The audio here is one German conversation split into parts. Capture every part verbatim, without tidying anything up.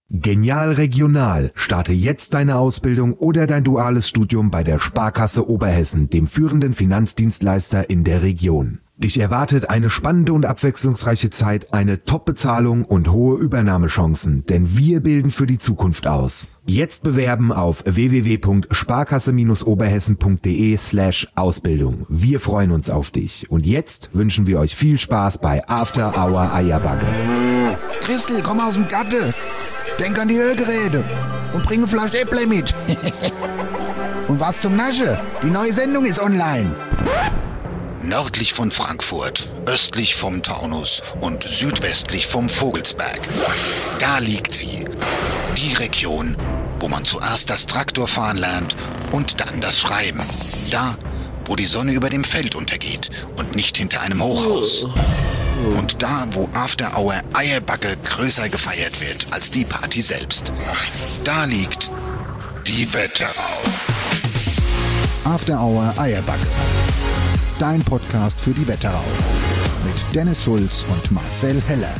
Genial Regional. Starte jetzt deine Ausbildung oder dein duales Studium bei der Sparkasse Oberhessen, dem führenden Finanzdienstleister in der Region. Dich erwartet eine spannende und abwechslungsreiche Zeit, eine Top-Bezahlung und hohe Übernahmechancen, denn wir bilden für die Zukunft aus. Jetzt bewerben auf w w w punkt sparkasse oberhessen punkt d e slash Ausbildung. Wir freuen uns auf dich. Und jetzt wünschen wir euch viel Spaß bei After Hour Eierbacke. Christel, komm aus dem Gatte. Denk an die Hörgeräte und bring eine Flasche Äpple mit. Und was zum Nasche? Die neue Sendung ist online. Nördlich von Frankfurt, östlich vom Taunus und südwestlich vom Vogelsberg. Da liegt sie. Die Region, wo man zuerst das Traktorfahren lernt und dann das Schreiben. Da, wo die Sonne über dem Feld untergeht und nicht hinter einem Hochhaus. Und da, wo After Hour Eierbacke größer gefeiert wird als die Party selbst. Da liegt die Wetterau. After Hour Eierbacke. Dein Podcast für die Wetterau. Mit Dennis Schulz und Marcel Heller.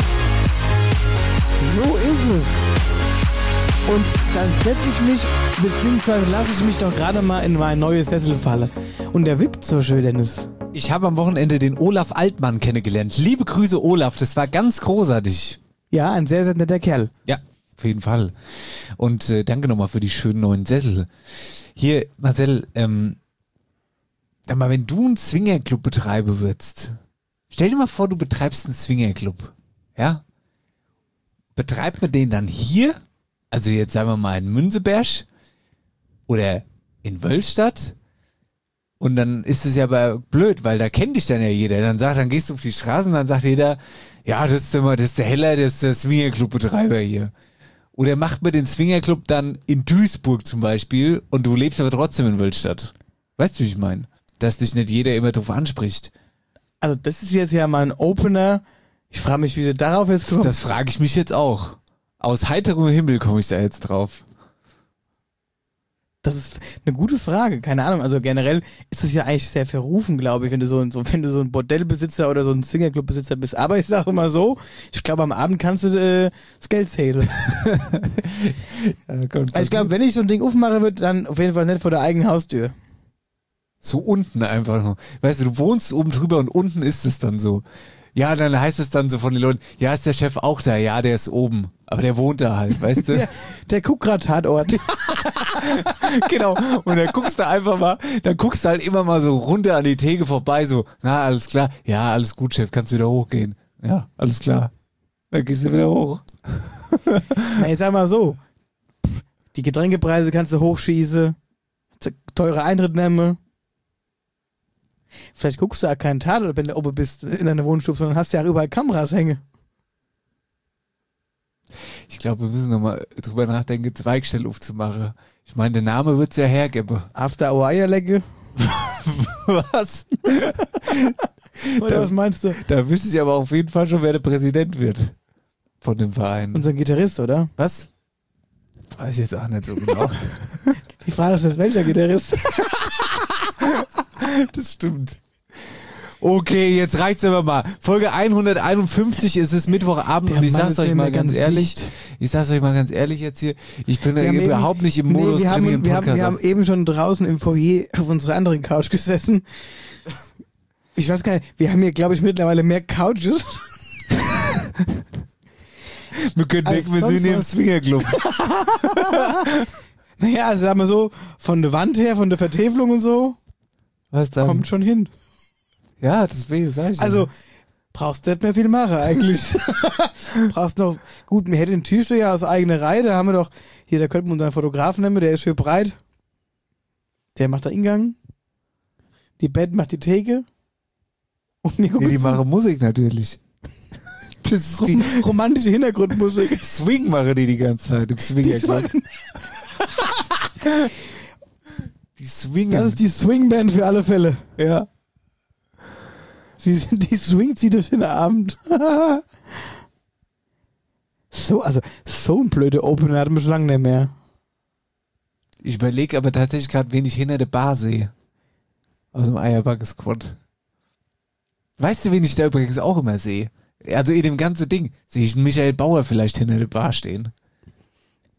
So ist es. Und dann setze ich mich, beziehungsweise lasse ich mich doch gerade mal in mein neues Sessel fallen. Und der wippt so schön, Dennis. Ich habe am Wochenende den Olaf Altmann kennengelernt. Liebe Grüße, Olaf. Das war ganz großartig. Ja, ein sehr, sehr netter Kerl. Ja, auf jeden Fall. Und äh, danke nochmal für die schönen neuen Sessel. Hier, Marcel, ähm, sag mal, wenn du einen Swingerclub betreiben würdest, stell dir mal vor, du betreibst einen Swingerclub. Ja? Betreibt man den dann hier? Also jetzt sagen wir mal in Münzeberg oder in Wölstadt? Und dann ist es ja aber blöd, weil da kennt dich dann ja jeder. Dann sagt, dann gehst du auf die Straße und dann sagt jeder, ja, das ist immer, das ist der Heller, das ist der Swingerclub-Betreiber hier. Oder macht man den Swingerclub dann in Duisburg zum Beispiel und du lebst aber trotzdem in Wölstadt. Weißt du, wie ich meine? Dass dich nicht jeder immer drauf anspricht. Also das ist jetzt ja mal ein Opener. Ich frage mich, wie du darauf jetzt kommst. Das frage ich mich jetzt auch. Aus heiterem Himmel komme ich da jetzt drauf. Das ist eine gute Frage, keine Ahnung. Also generell ist es ja eigentlich sehr verrufen, glaube ich, wenn du so ein, so, wenn du so ein Bordellbesitzer oder so ein Swingerclub-Besitzer bist. Aber ich sage immer so, ich glaube, am Abend kannst du äh, das Geld zählen. Ja, also ich glaube, wenn ich so ein Ding aufmache, wird dann auf jeden Fall nicht vor der eigenen Haustür. So unten einfach nur. Weißt du, du wohnst oben drüber und unten ist es dann so. Ja, dann heißt es dann so von den Leuten, ja, ist der Chef auch da? Ja, der ist oben. Aber der wohnt da halt, weißt du? Der, der guckt gerade Tatort. Genau. Und dann guckst du einfach mal, dann guckst du halt immer mal so runter an die Theke vorbei, so, na, alles klar. Ja, alles gut, Chef, kannst wieder hochgehen. Ja, alles klar. Dann gehst du wieder hoch. Na, ich sag mal so, die Getränkepreise kannst du hochschießen, teure Eintritt nehmen. Vielleicht guckst du auch keinen Tatort, wenn du oben bist in deiner Wohnstube, sondern hast ja auch überall Kameras hängen. Ich glaube, wir müssen nochmal drüber nachdenken, Zweigstelle aufzumachen. Ich meine, der Name wird's ja hergeben. After Hour Eierlecke. Was? Oder da, was meinst du? Da wüsste ich aber auf jeden Fall schon, wer der Präsident wird von dem Verein. Unser Gitarrist, oder? Was? Weiß ich jetzt auch nicht so genau. Die Frage ist jetzt, welcher Gitarrist? Das stimmt. Okay, jetzt reicht's aber mal. Folge hunderteinundfünfzig, ist es Mittwochabend und ich sag's euch mal ganz ehrlich, dicht. ich sag's euch mal ganz ehrlich jetzt hier, ich bin ja überhaupt nicht im Modus nee, drin haben, im wir Podcast. Haben, wir haben eben schon draußen im Foyer auf unserer anderen Couch gesessen. Ich weiß gar nicht, wir haben hier, glaube ich, mittlerweile mehr Couches. Wir können denken, wir sind hier im Swingerclub. Naja, also sagen wir so, von der Wand her, von der Vertäfelung und so, was dann? Kommt schon hin. Ja, deswegen sag ich. Also, brauchst du nicht mehr viel machen eigentlich. Brauchst noch, gut, wir hätten den Tisch ja aus eigener Reihe, da haben wir doch, hier, da könnten wir unseren Fotografen nehmen, der ist schön breit. Der macht den Ingang. Die Band macht die Theke. Und wir gucken nee, die zu. machen Musik natürlich. Das ist Rom- die romantische Hintergrundmusik. Swing machen die die ganze Zeit im Swinger-Club. Die Swingen. Das ist die Swingband für alle Fälle. Ja. Sie sind die swingt sie durch den Abend. So, also, so ein blöder Opener hatten wir schon lange nicht mehr. Ich überlege aber tatsächlich gerade, wen ich hinter der Bar sehe. Aus dem Eierbacke-Squad. Weißt du, wen ich da übrigens auch immer sehe? Also in dem ganzen Ding sehe ich einen Michael Bauer vielleicht hinter der Bar stehen.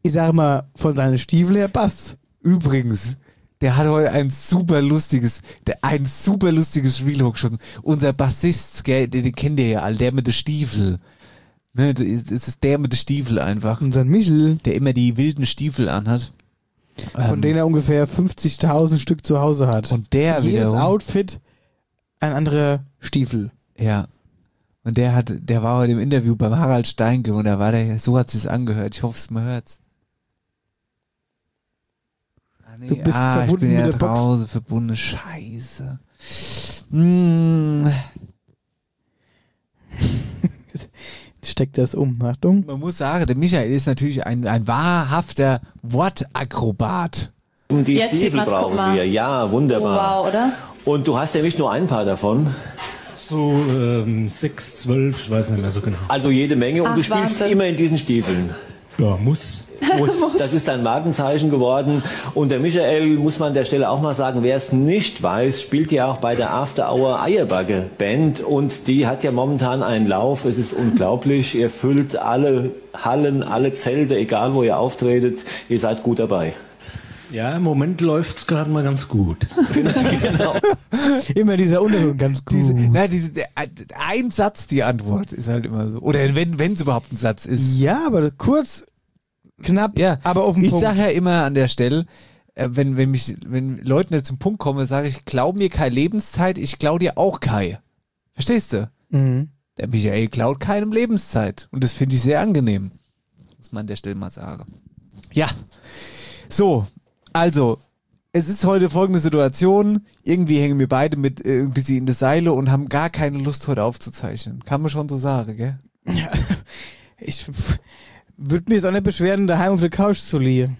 ich sage mal, von seinen Stiefeln her passt. Übrigens, der hat heute ein super lustiges, der, ein super lustiges Real geschossen. Unser Bassist, gell, den, den kennt ihr ja alle, der mit den Stiefel. Ne, das ist der mit den Stiefel einfach. Unser Michel, der immer die wilden Stiefel anhat. Von ähm, denen er ungefähr fünfzigtausend Stück zu Hause hat. Und der Jedes wiederum, Outfit ein anderer Stiefel. Ja. Und der hat, der war heute im Interview beim Harald Steinke und da war der, so hat sich's angehört. Ich hoffe, es man hört's. Ah, nee, Du bist ah, ich verbunden bin ja mit der Box. draußen verbunden. Scheiße. Hm. Steckt das um, Achtung. Man muss sagen, der Michael ist natürlich ein, ein wahrhafter Wortakrobat. Die Jetzt sieht Stiefel man's, guck brauchen mal. wir, ja, wunderbar. Oh, wow, oder? Und du hast ja nicht nur ein paar davon, So ähm, sechs, zwölf, ich weiß nicht mehr so genau. also jede Menge. Und Ach, du spielst Wahnsinn. immer in diesen Stiefeln. Ja, muss. Muss. Das ist dein Markenzeichen geworden. Und der Michael, muss man an der Stelle auch mal sagen, wer es nicht weiß, spielt ja auch bei der After Hour Eierbacke Band. Und die hat ja momentan einen Lauf. Es ist unglaublich. Ihr füllt alle Hallen, alle Zelte, egal wo ihr auftretet. Ihr seid gut dabei. Ja, im Moment läuft's gerade mal ganz gut. Genau. Immer dieser Unterton, ganz gut. Diese, na, diese, der, ein Satz, die Antwort ist halt immer so. Oder wenn wenn es überhaupt ein Satz ist. Ja, aber kurz, knapp, Ja, aber auf den ich Punkt. sage ja immer an der Stelle, äh, wenn, wenn, mich, wenn Leuten jetzt zum Punkt kommen, sage ich, glaub mir keine Lebenszeit, ich glaub dir auch keine. Verstehst du? Mhm. Der Michael klaut keinem Lebenszeit. Und das finde ich sehr angenehm. Muss man an der Stelle mal sagen. Ja. So, also, es ist heute folgende Situation. Irgendwie hängen wir beide mit äh, ein bisschen in der Seile und haben gar keine Lust, heute aufzuzeichnen. Kann man schon so sagen, gell? Ja, ich würde mich jetzt auch nicht beschweren, daheim auf der Couch zu liegen.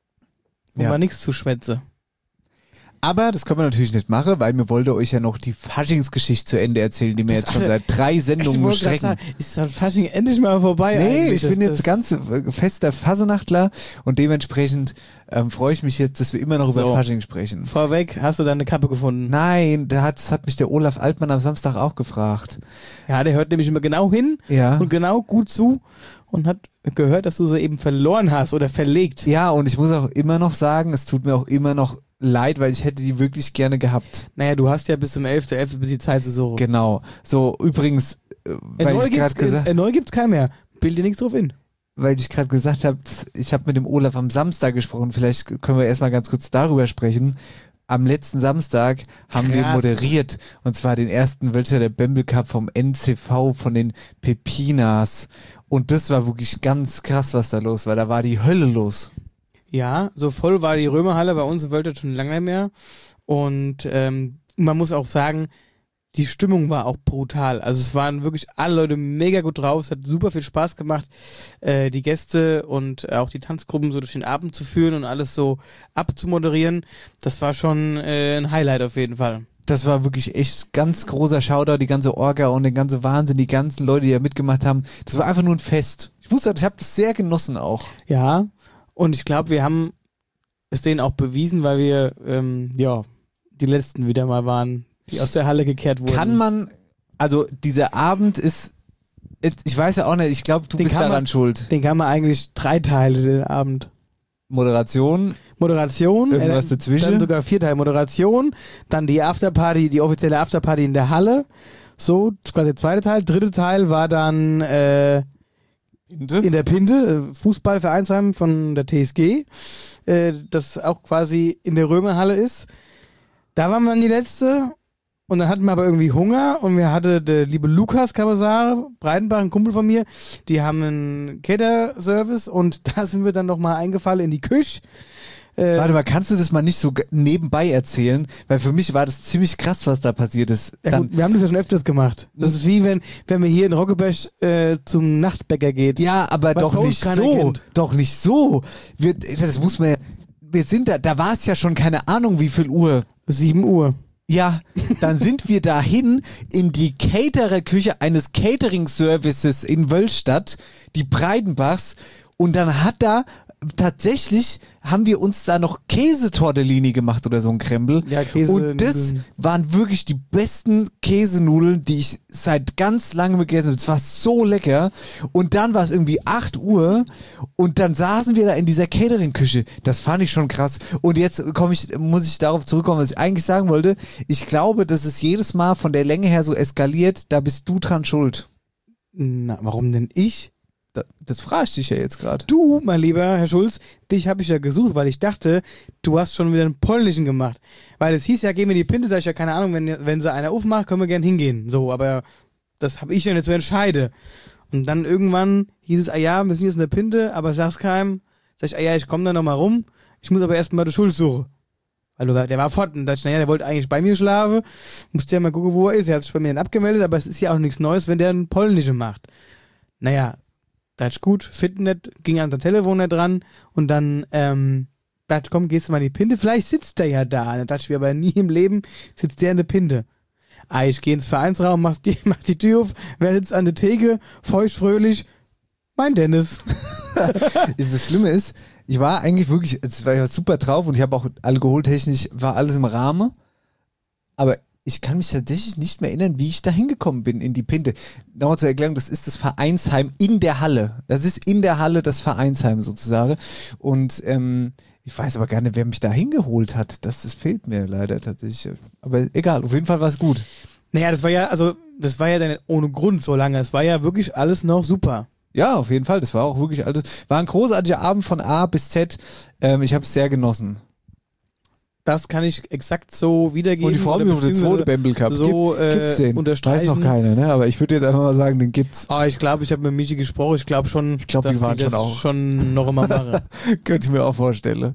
Um Ja. mal nichts zu schwätzen. Aber das können wir natürlich nicht machen, weil mir wollte euch ja noch die Faschingsgeschichte zu Ende erzählen, die wir Das jetzt schon alle- seit drei Sendungen Ich wollte grad strecken. sagen, ist das Fasching endlich mal vorbei? Nee, eigentlich? ich bin Das- jetzt das- ganz äh, fester Fasenachtler und dementsprechend ähm, freue ich mich jetzt, dass wir immer noch über So. Fasching sprechen. Vorweg, hast du deine Kappe gefunden? Nein, da hat, das hat mich der Olaf Altmann am Samstag auch gefragt. Ja, der hört nämlich immer genau hin Ja. und genau gut zu und hat gehört, dass du sie eben verloren hast oder verlegt. Ja, und ich muss auch immer noch sagen, es tut mir auch immer noch leid, weil ich hätte die wirklich gerne gehabt. Naja, du hast ja bis zum elften elften bis die Zeit zu suchen. Genau. So, übrigens, äh, weil neu ich gerade gibt's, gesagt äh, neu gibt's keinen mehr. Bild dir nichts drauf in. weil ich gerade gesagt habe, ich habe mit dem Olaf am Samstag gesprochen, vielleicht können wir erstmal ganz kurz darüber sprechen. Am letzten Samstag haben wir Krass. moderiert, und zwar den ersten Wölzer der Bamble Cup vom N C V, von den Pepinas. Und das war wirklich ganz krass, was da los war. Da war die Hölle los. Ja, so voll war die Römerhalle bei uns in Wölter schon lange nicht mehr. Und ähm, man muss auch sagen, die Stimmung war auch brutal. Also es waren wirklich alle Leute mega gut drauf. Es hat super viel Spaß gemacht, äh, die Gäste und auch die Tanzgruppen so durch den Abend zu führen und alles so abzumoderieren. Das war schon äh, ein Highlight auf jeden Fall. Das war wirklich echt ganz großer Shoutout, die ganze Orga und den ganzen Wahnsinn, die ganzen Leute, die da mitgemacht haben. Das war einfach nur ein Fest. Ich muss sagen, ich habe das sehr genossen auch. Ja, und ich glaube, wir haben es denen auch bewiesen, weil wir ähm, ja die Letzten wieder mal waren, die aus der Halle gekehrt wurden. Kann man, also dieser Abend ist, ich weiß ja auch nicht, ich glaube, du Den bist kann daran man- schuld. Den kann man eigentlich drei Teile den Abend. Moderation, Moderation, Irgendwas äh, dazwischen? dann sogar vier Teile Moderation, dann die Afterparty, die offizielle Afterparty in der Halle. So, quasi der zweite Teil. Dritte Teil war dann äh, in der Pinte, äh, Fußballvereinsheim von der T S G, äh, das auch quasi in der Römerhalle ist. Da waren wir dann die letzte und dann hatten wir aber irgendwie Hunger und wir hatten der liebe Lukas, kann man sagen, Breitenbach, ein Kumpel von mir, die haben einen Cater-Service und da sind wir dann nochmal eingefallen in die Küche. Äh, Warte mal, kannst du das mal nicht so g- nebenbei erzählen? Weil für mich war das ziemlich krass, was da passiert ist. ja, Dann, gut, wir haben das ja schon öfters gemacht. Das ist wie wenn, wenn man hier in Roggebesch äh, zum Nachtbäcker geht. ja, aber Was doch bei uns nicht keiner so. kennt. Doch nicht so. Wir, das muss man ja, wir sind da, da war es ja schon keine Ahnung, wie viel Uhr. sieben Uhr. Ja, dann sind wir dahin in die Caterer-Küche eines Catering-Services in Wölstadt, die Breitenbachs, und dann hat da tatsächlich haben wir uns da noch Käsetortellini gemacht oder so ein Krempel. Ja, Käse. Und das waren wirklich die besten Käsenudeln, die ich seit ganz langem gegessen habe. Es war so lecker. Und dann war es irgendwie acht Uhr und dann saßen wir da in dieser Catering-Küche. Das fand ich schon krass. Und jetzt komme ich, muss ich darauf zurückkommen, was ich eigentlich sagen wollte. Ich glaube, dass es jedes Mal von der Länge her so eskaliert. Da bist du dran schuld. Na, warum denn ich? Das, das frage ich dich ja jetzt gerade. Du, mein lieber Herr Schulz, dich habe ich ja gesucht, weil ich dachte, du hast schon wieder einen polnischen gemacht. Weil es hieß ja, geh mir die Pinte, sag ich ja, keine Ahnung, wenn, wenn sie einer aufmacht, können wir gern hingehen. So, aber das habe ich ja nicht zu entscheiden. Und dann irgendwann hieß es, ah ja, wir sind jetzt in der Pinte, aber sag's keinem. Sag ich, ah ja, ich komme da nochmal rum, ich muss aber erst mal den Schulz suchen. Weil du, der war fort und dachte ich, naja, der wollte eigentlich bei mir schlafen, musste ja mal gucken, wo er ist. Er hat sich bei mir dann abgemeldet, aber es ist ja auch nichts Neues, wenn der einen polnischen macht. Naja, da ist gut, Fitnet, ging an sein Telefon nicht dran und dann, ähm, dachte ich, komm, gehst du mal in die Pinte, vielleicht sitzt der ja da. Dann dachte ich mir, aber nie im Leben sitzt der in der Pinte. Ah, ich gehe ins Vereinsraum, mach die, mach die Tür auf, wer sitzt an der Theke, feucht, fröhlich, mein Dennis. Das Schlimme ist, ich war eigentlich wirklich, es war ja super drauf und ich habe auch alkoholtechnisch, war alles im Rahmen, aber ich kann mich tatsächlich nicht mehr erinnern, wie ich da hingekommen bin in die Pinte. Nochmal zur Erklärung, das ist das Vereinsheim in der Halle. Das ist in der Halle das Vereinsheim sozusagen. Und ähm, ich weiß aber gar nicht, wer mich da hingeholt hat. Das, das fehlt mir leider tatsächlich. Aber egal, auf jeden Fall war es gut. Naja, das war ja, also, das war ja dann nicht ohne Grund so lange. Es war ja wirklich alles noch super. Ja, auf jeden Fall. Das war auch wirklich alles. War ein großartiger Abend von A bis Z. Ähm, ich habe es sehr genossen. Das kann ich exakt so wiedergeben. Und die Frau mir auf den zweiten Bamble Cup. So, äh, gibt's den? unterstreichen. Weiß noch keiner, ne? Aber ich würde jetzt einfach mal sagen, den gibt's. Ah, ich glaube, ich habe mit Michi gesprochen. Ich glaube schon, ich glaub, dass die waren die das schon auch. schon noch immer machen. Könnte ich mir auch vorstellen.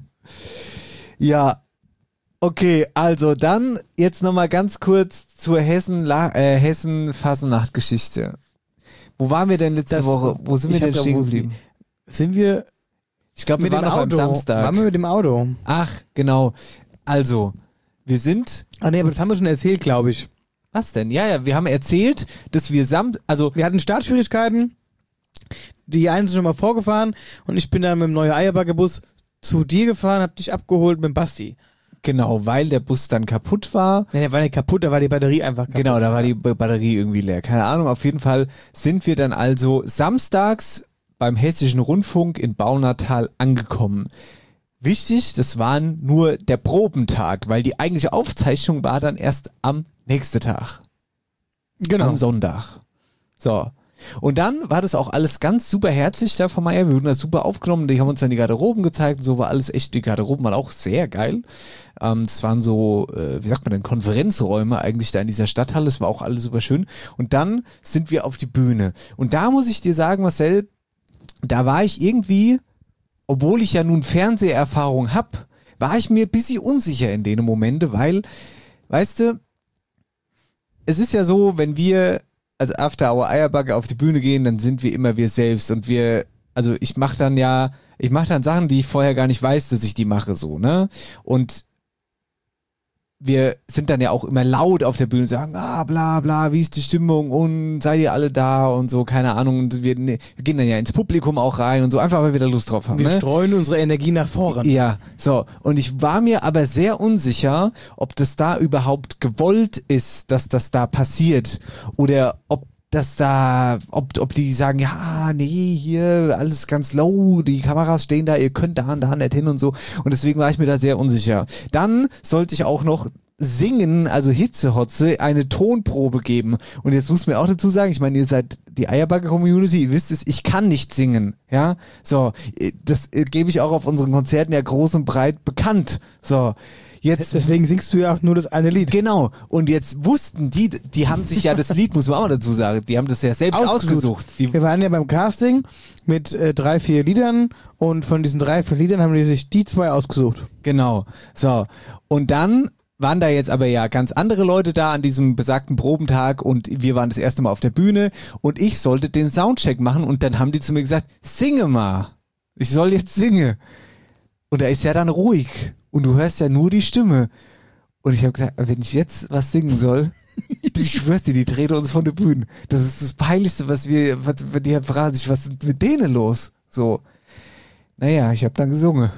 Ja. Okay, also dann jetzt nochmal ganz kurz zur Hessen, äh, Hessen-Fasnacht-Geschichte. Wo waren wir denn letzte Das, Woche? Wo sind wir denn stehen geblieben? Sind wir Ich glaube, wir mit waren dem noch am Auto? Samstag. Waren wir mit dem Auto? Ach, genau. Also, wir sind... Ah nee, aber das haben wir schon erzählt, glaube ich. Was denn? Ja, ja, wir haben erzählt, dass wir samt... Also, wir hatten Startschwierigkeiten. Die einen sind schon mal vorgefahren und ich bin dann mit dem neuen Eierbacke-Bus zu dir gefahren, hab dich abgeholt mit dem Basti. Genau, weil der Bus dann kaputt war. Nee, der war nicht kaputt, da war die Batterie einfach kaputt. Genau, da war die Batterie irgendwie leer. Keine Ahnung, auf jeden Fall sind wir dann also samstags beim Hessischen Rundfunk in Baunatal angekommen. Wichtig, das war nur der Probentag, weil die eigentliche Aufzeichnung war dann erst am nächsten Tag. Genau. Am Sonntag. So. Und dann war das auch alles ganz super herzlich da von Meier. Wir wurden das super aufgenommen. Die haben uns dann die Garderoben gezeigt und so war alles echt. Die Garderoben waren auch sehr geil. Ähm, das waren so, äh, wie sagt man denn, Konferenzräume eigentlich da in dieser Stadthalle. Es war auch alles super schön. Und dann sind wir auf die Bühne. Und da muss ich dir sagen, Marcel, da war ich irgendwie, obwohl ich ja nun Fernseherfahrung hab, war ich mir ein bisschen unsicher in den Momente, weil, weißt du, es ist ja so, wenn wir als After Hour Eierbacke auf die Bühne gehen, dann sind wir immer wir selbst und wir, also ich mache dann ja, ich mache dann Sachen, die ich vorher gar nicht weiß, dass ich die mache, so, ne? Und wir sind dann ja auch immer laut auf der Bühne und sagen, ah, bla, bla, wie ist die Stimmung und seid ihr alle da und so, keine Ahnung. Und wir, ne, wir gehen dann ja ins Publikum auch rein und so, einfach weil wir da Lust drauf haben. Wir ne? streuen unsere Energie nach vorne. Ja, so. Und ich war mir aber sehr unsicher, ob das da überhaupt gewollt ist, dass das da passiert oder ob dass da, ob, ob die sagen, ja, nee, hier alles ganz low, die Kameras stehen da, ihr könnt da und da nicht hin und so. Und deswegen war ich mir da sehr unsicher. Dann sollte ich auch noch singen, also Hitzehotze, eine Tonprobe geben. Und jetzt muss man auch dazu sagen, ich meine, ihr seid die Eierbacke-Community, ihr wisst es, ich kann nicht singen, ja. So, das gebe ich auch auf unseren Konzerten ja groß und breit bekannt. So. Jetzt, deswegen singst du ja auch nur das eine Lied. Genau. Und jetzt wussten die, die haben sich ja das Lied, muss man auch mal dazu sagen, die haben das ja selbst ausgesucht. ausgesucht. Die Wir waren ja beim Casting mit äh, drei, vier Liedern und von diesen drei, vier Liedern haben die sich die zwei ausgesucht. Genau. So. Und dann waren da jetzt aber ja ganz andere Leute da an diesem besagten Probentag und wir waren das erste Mal auf der Bühne und ich sollte den Soundcheck machen und dann haben die zu mir gesagt, singe mal. Ich soll jetzt singen. Und er ist ja dann ruhig. Und du hörst ja nur die Stimme. Und ich habe gesagt, wenn ich jetzt was singen soll, ich schwör's dir, die drehen uns von der Bühne. Das ist das Peinlichste, was wir, was, die fragen sich, was ist mit denen los? So. Naja, ich habe dann gesungen.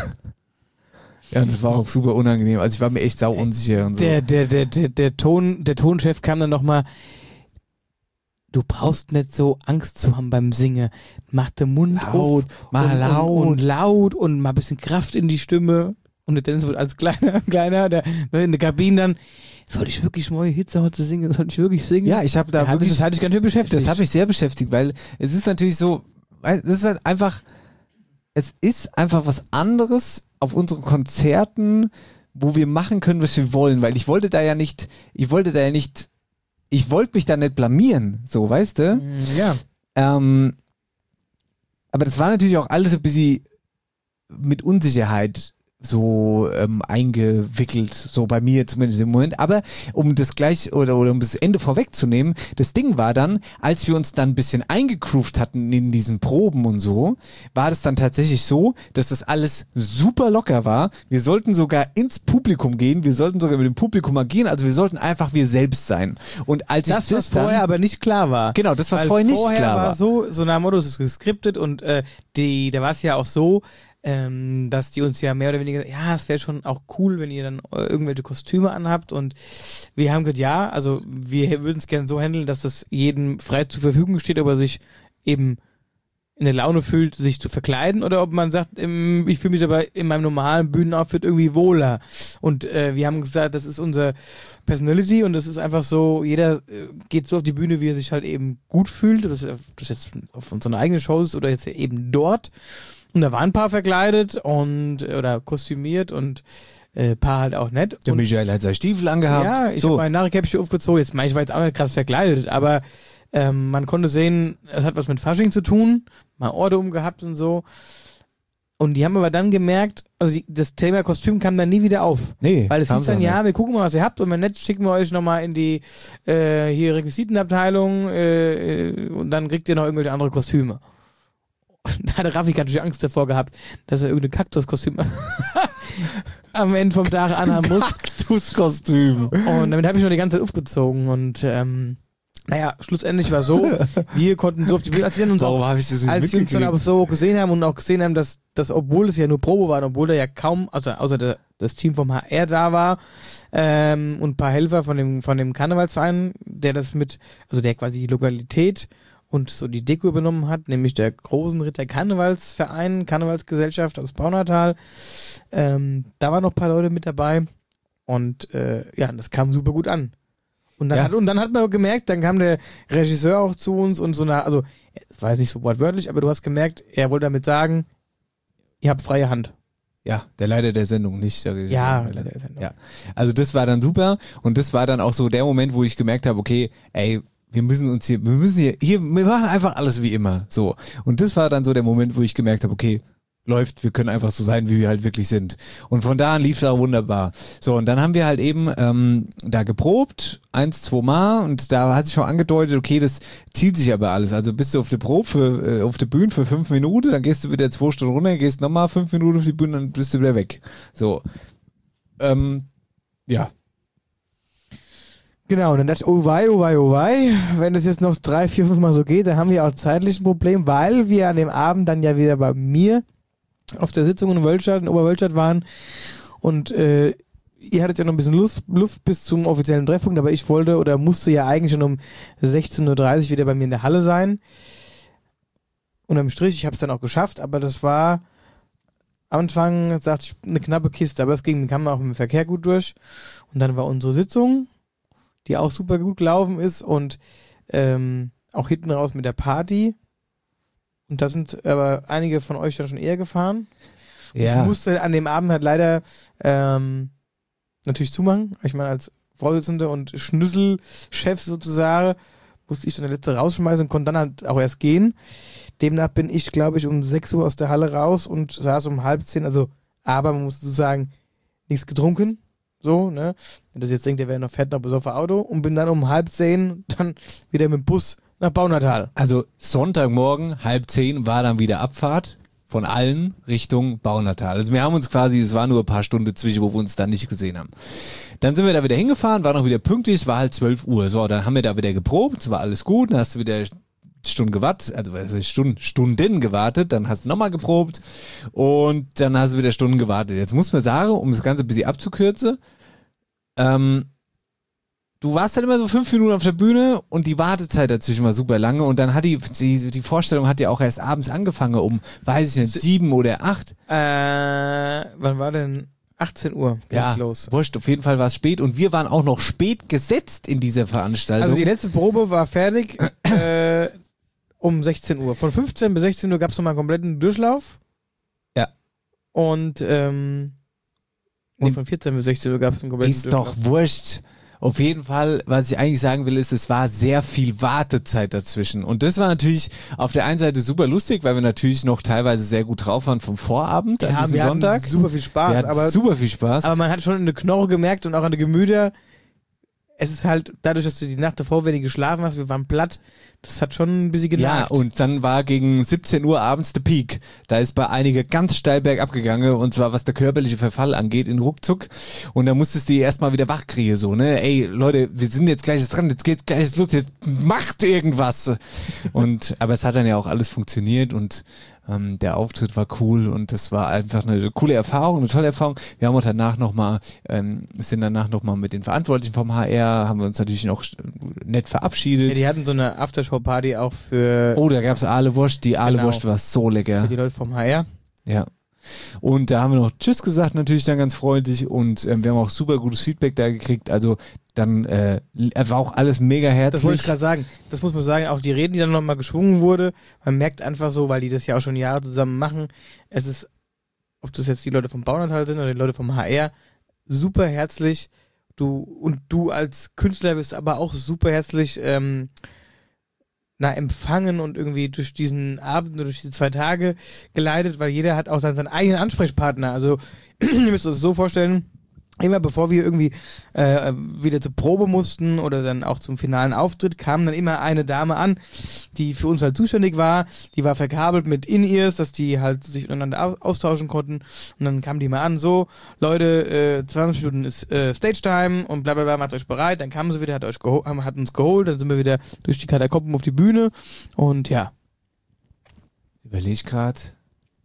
Ja, und das war auch super unangenehm. Also ich war mir echt sau unsicher und so. Der, der, der, der, der, Ton, der Tonchef kam dann nochmal, du brauchst nicht so Angst zu haben beim Singen. Mach den Mund laut, auf mal und, laut. Und, und laut und mal ein bisschen Kraft in die Stimme. Und der Dennis wird als kleiner, kleiner, der in der Kabine dann, soll ich wirklich neue Hits heute singen? Soll ich wirklich singen? Ja, ich habe da ja, wirklich, das hatte ich ganz schön beschäftigt. Das hat mich sehr beschäftigt, weil es ist natürlich so, das ist halt einfach, es ist einfach was anderes auf unseren Konzerten, wo wir machen können, was wir wollen, weil ich wollte da ja nicht, ich wollte da ja nicht, ich wollte mich da nicht blamieren, so, weißt du? Ja. Ähm, aber das war natürlich auch alles ein bisschen mit Unsicherheit so ähm, eingewickelt, so bei mir zumindest im Moment. Aber um das gleich oder, oder um das Ende vorwegzunehmen, das Ding war dann, als wir uns dann ein bisschen eingegroovt hatten in diesen Proben und so, war das dann tatsächlich so, dass das alles super locker war. Wir sollten sogar ins Publikum gehen, wir sollten sogar mit dem Publikum agieren, also wir sollten einfach wir selbst sein. Und als das, ich das was dann, vorher aber nicht klar war. Genau, das, was Weil vorher nicht vorher klar war. war so, so nach dem Motto, es ist geskriptet und äh, die, da war es ja auch so, Ähm, dass die uns ja mehr oder weniger, ja, es wäre schon auch cool, wenn ihr dann äh, irgendwelche Kostüme anhabt und wir haben gesagt, ja, also wir würden es gerne so handeln, dass das jedem frei zur Verfügung steht, ob er sich eben in der Laune fühlt, sich zu verkleiden oder ob man sagt, im, ich fühle mich aber in meinem normalen Bühnenauftritt irgendwie wohler und äh, wir haben gesagt, das ist unser Personality und das ist einfach so, jeder äh, geht so auf die Bühne, wie er sich halt eben gut fühlt, das, das jetzt auf unseren eigenen Shows oder jetzt eben dort. Und da waren ein paar verkleidet und oder kostümiert und ein äh, paar halt auch nett. Der und, Michael hat seine Stiefel angehabt. Ja, ich so. habe mein Narrenkäppchen aufgezogen. Jetzt meine ich, war jetzt auch nicht krass verkleidet, aber ähm, man konnte sehen, es hat was mit Fasching zu tun, mal Orde umgehabt und so. Und die haben aber dann gemerkt, also die, das Thema Kostüm kam dann nie wieder auf. Nee, weil es hieß dann, ja, nicht. wir gucken mal, was ihr habt und wenn nicht, schicken wir euch nochmal in die äh, hier Requisitenabteilung äh, und dann kriegt ihr noch irgendwelche andere Kostüme. Da hatte Raffi ganz schön Angst davor gehabt, dass er irgendein Kaktuskostüm am Ende vom Tag anhaben muss. Kaktuskostüm. Und damit habe ich noch die ganze Zeit aufgezogen. Und ähm, naja, schlussendlich war so, wir konnten so auf die Bühne, als wir uns, Warum auch, hab ich das nicht als wir uns dann aber so gesehen haben und auch gesehen haben, dass, dass obwohl es ja nur Probe war, obwohl da ja kaum, also außer der, das Team vom H R da war ähm, und ein paar Helfer von dem, von dem Karnevalsverein, der das mit, also der quasi die Lokalität und so die Deko übernommen hat, nämlich der Großen Ritter Karnevalsverein, Karnevalsgesellschaft aus Baunatal. Ähm, da waren noch ein paar Leute mit dabei und äh, ja, das kam super gut an. Und dann, ja. hat, und dann hat man gemerkt, dann kam der Regisseur auch zu uns und so eine, also es war jetzt nicht so wortwörtlich, aber du hast gemerkt, er wollte damit sagen, ihr habt freie Hand. Ja, der Leiter der Sendung, nicht der Regisseur. Ja, der Leiter der Sendung. Ja. Also das war dann super und das war dann auch so der Moment, wo ich gemerkt habe, okay, ey, wir müssen uns hier, wir müssen hier, hier, wir machen einfach alles wie immer, so. Und das war dann so der Moment, wo ich gemerkt habe, okay, läuft, wir können einfach so sein, wie wir halt wirklich sind. Und von da an lief es auch wunderbar. So, und dann haben wir halt eben ähm, da geprobt, eins, zwei Mal, und da hat sich schon angedeutet, okay, das zieht sich aber alles. Also bist du auf der Probe, für, äh, auf der Bühne für fünf Minuten, dann gehst du wieder zwei Stunden runter, gehst nochmal fünf Minuten auf die Bühne, dann bist du wieder weg. So. Ähm, ja. Genau, und dann dachte ich, oh wei, oh wei, oh wei, wenn das jetzt noch drei, vier, fünf Mal so geht, dann haben wir auch zeitlich ein Problem, weil wir an dem Abend dann ja wieder bei mir auf der Sitzung in Wölstadt, in Oberwölstadt waren und äh, ihr hattet ja noch ein bisschen Luft, Luft bis zum offiziellen Treffpunkt, aber ich wollte oder musste ja eigentlich schon um sechzehn Uhr dreißig wieder bei mir in der Halle sein. Unterm Strich, ich habe es dann auch geschafft, aber das war am Anfang, sagte ich, eine knappe Kiste, aber es ging, kam auch im Verkehr gut durch und dann war unsere Sitzung, die auch super gut gelaufen ist und ähm, auch hinten raus mit der Party. Und da sind aber einige von euch dann schon eher gefahren. Ja. Ich musste an dem Abend halt leider ähm, natürlich zumachen. Ich meine, als Vorsitzender und Schnüsselchef sozusagen musste ich dann der Letzte rausschmeißen und konnte dann halt auch erst gehen. Demnach bin ich, glaube ich, um sechs Uhr aus der Halle raus und saß um halb zehn. Also, aber man muss so sagen, nichts getrunken. So, ne? Wenn das jetzt denkt, der wäre noch fett, noch bis auf Auto und bin dann um halb zehn dann wieder mit dem Bus nach Baunatal. Also Sonntagmorgen, halb zehn, war dann wieder Abfahrt von allen Richtung Baunatal. Also wir haben uns quasi, es war nur ein paar Stunden zwischen, wo wir uns dann nicht gesehen haben. Dann sind wir da wieder hingefahren, war noch wieder pünktlich, es war halt zwölf Uhr. So, dann haben wir da wieder geprobt, es war alles gut, dann hast du wieder Stunden gewartet, also, also Stunden, Stunden gewartet, dann hast du nochmal geprobt und dann hast du wieder Stunden gewartet. Jetzt muss man sagen, um das Ganze ein bisschen abzukürzen, ähm, du warst dann immer so fünf Minuten auf der Bühne und die Wartezeit dazwischen war super lange und dann hat die, die, die Vorstellung hat ja auch erst abends angefangen um, weiß ich nicht, sieben oder acht. Äh, wann war denn? achtzehn Uhr ging Ja, los. wurscht, auf jeden Fall war es spät und wir waren auch noch spät gesetzt in dieser Veranstaltung. Also die letzte Probe war fertig äh, um sechzehn Uhr. Von fünfzehn bis sechzehn Uhr gab es nochmal einen kompletten Durchlauf. Ja. Und, ähm, nee, von vierzehn bis sechzehn Uhr gab es einen kompletten Ist Durchlauf. doch wurscht. Auf jeden Fall, was ich eigentlich sagen will, ist, es war sehr viel Wartezeit dazwischen. Und das war natürlich auf der einen Seite super lustig, weil wir natürlich noch teilweise sehr gut drauf waren vom Vorabend Ja, an diesem wir hatten Sonntag. super viel Spaß. Wir hatten aber, super viel Spaß. aber man hat schon in der Knorre gemerkt und auch an der Gemüter, es ist halt, dadurch, dass du die Nacht davor wenig geschlafen hast, wir waren platt, das hat schon ein bisschen Ja, genagt. und dann war gegen siebzehn Uhr abends der Peak. Da ist bei einigen ganz steil bergab gegangen, und zwar was der körperliche Verfall angeht, in Ruckzuck. Und da musstest du die erstmal wieder wach kriegen, so, ne? Ey, Leute, wir sind jetzt gleich dran, jetzt geht's gleich los, jetzt macht irgendwas. Und, aber es hat dann ja auch alles funktioniert und ähm, der Auftritt war cool und das war einfach eine coole Erfahrung, eine tolle Erfahrung. Wir haben uns danach nochmal, ähm, sind danach nochmal mit den Verantwortlichen vom H R, haben wir uns natürlich noch nett verabschiedet. Ja, die hatten so eine Aftershow-Party auch für, Oh, da gab's Ahlewurst. Die Ahlewurst war so lecker. für die Leute vom H R. Ja. Und da haben wir noch Tschüss gesagt, natürlich dann ganz freundlich und ähm, wir haben auch super gutes Feedback da gekriegt. Also dann äh, war auch alles mega herzlich. Das wollte ich gerade sagen. Das muss man sagen, auch die Reden, die dann nochmal geschwungen wurde, man merkt einfach so, weil die das ja auch schon Jahre zusammen machen, es ist, ob das jetzt die Leute vom Bauernanteil sind oder die Leute vom H R, super herzlich. Du und du als Künstler bist aber auch super herzlich ähm, na, empfangen und irgendwie durch diesen Abend oder durch diese zwei Tage geleitet, weil jeder hat auch dann seinen eigenen Ansprechpartner. Also ihr müsst euch das so vorstellen, immer bevor wir irgendwie äh, wieder zur Probe mussten oder dann auch zum finalen Auftritt, kam dann immer eine Dame an, die für uns halt zuständig war. Die war verkabelt mit In-Ears, dass die halt sich untereinander au- austauschen konnten. Und dann kam die mal an, so, Leute, äh, zwanzig Minuten ist äh, Stage-Time und bla bla bla, macht euch bereit. Dann kam sie wieder, hat, euch geho- hat uns geholt, dann sind wir wieder durch die Katakomben auf die Bühne und ja. Überleg grad,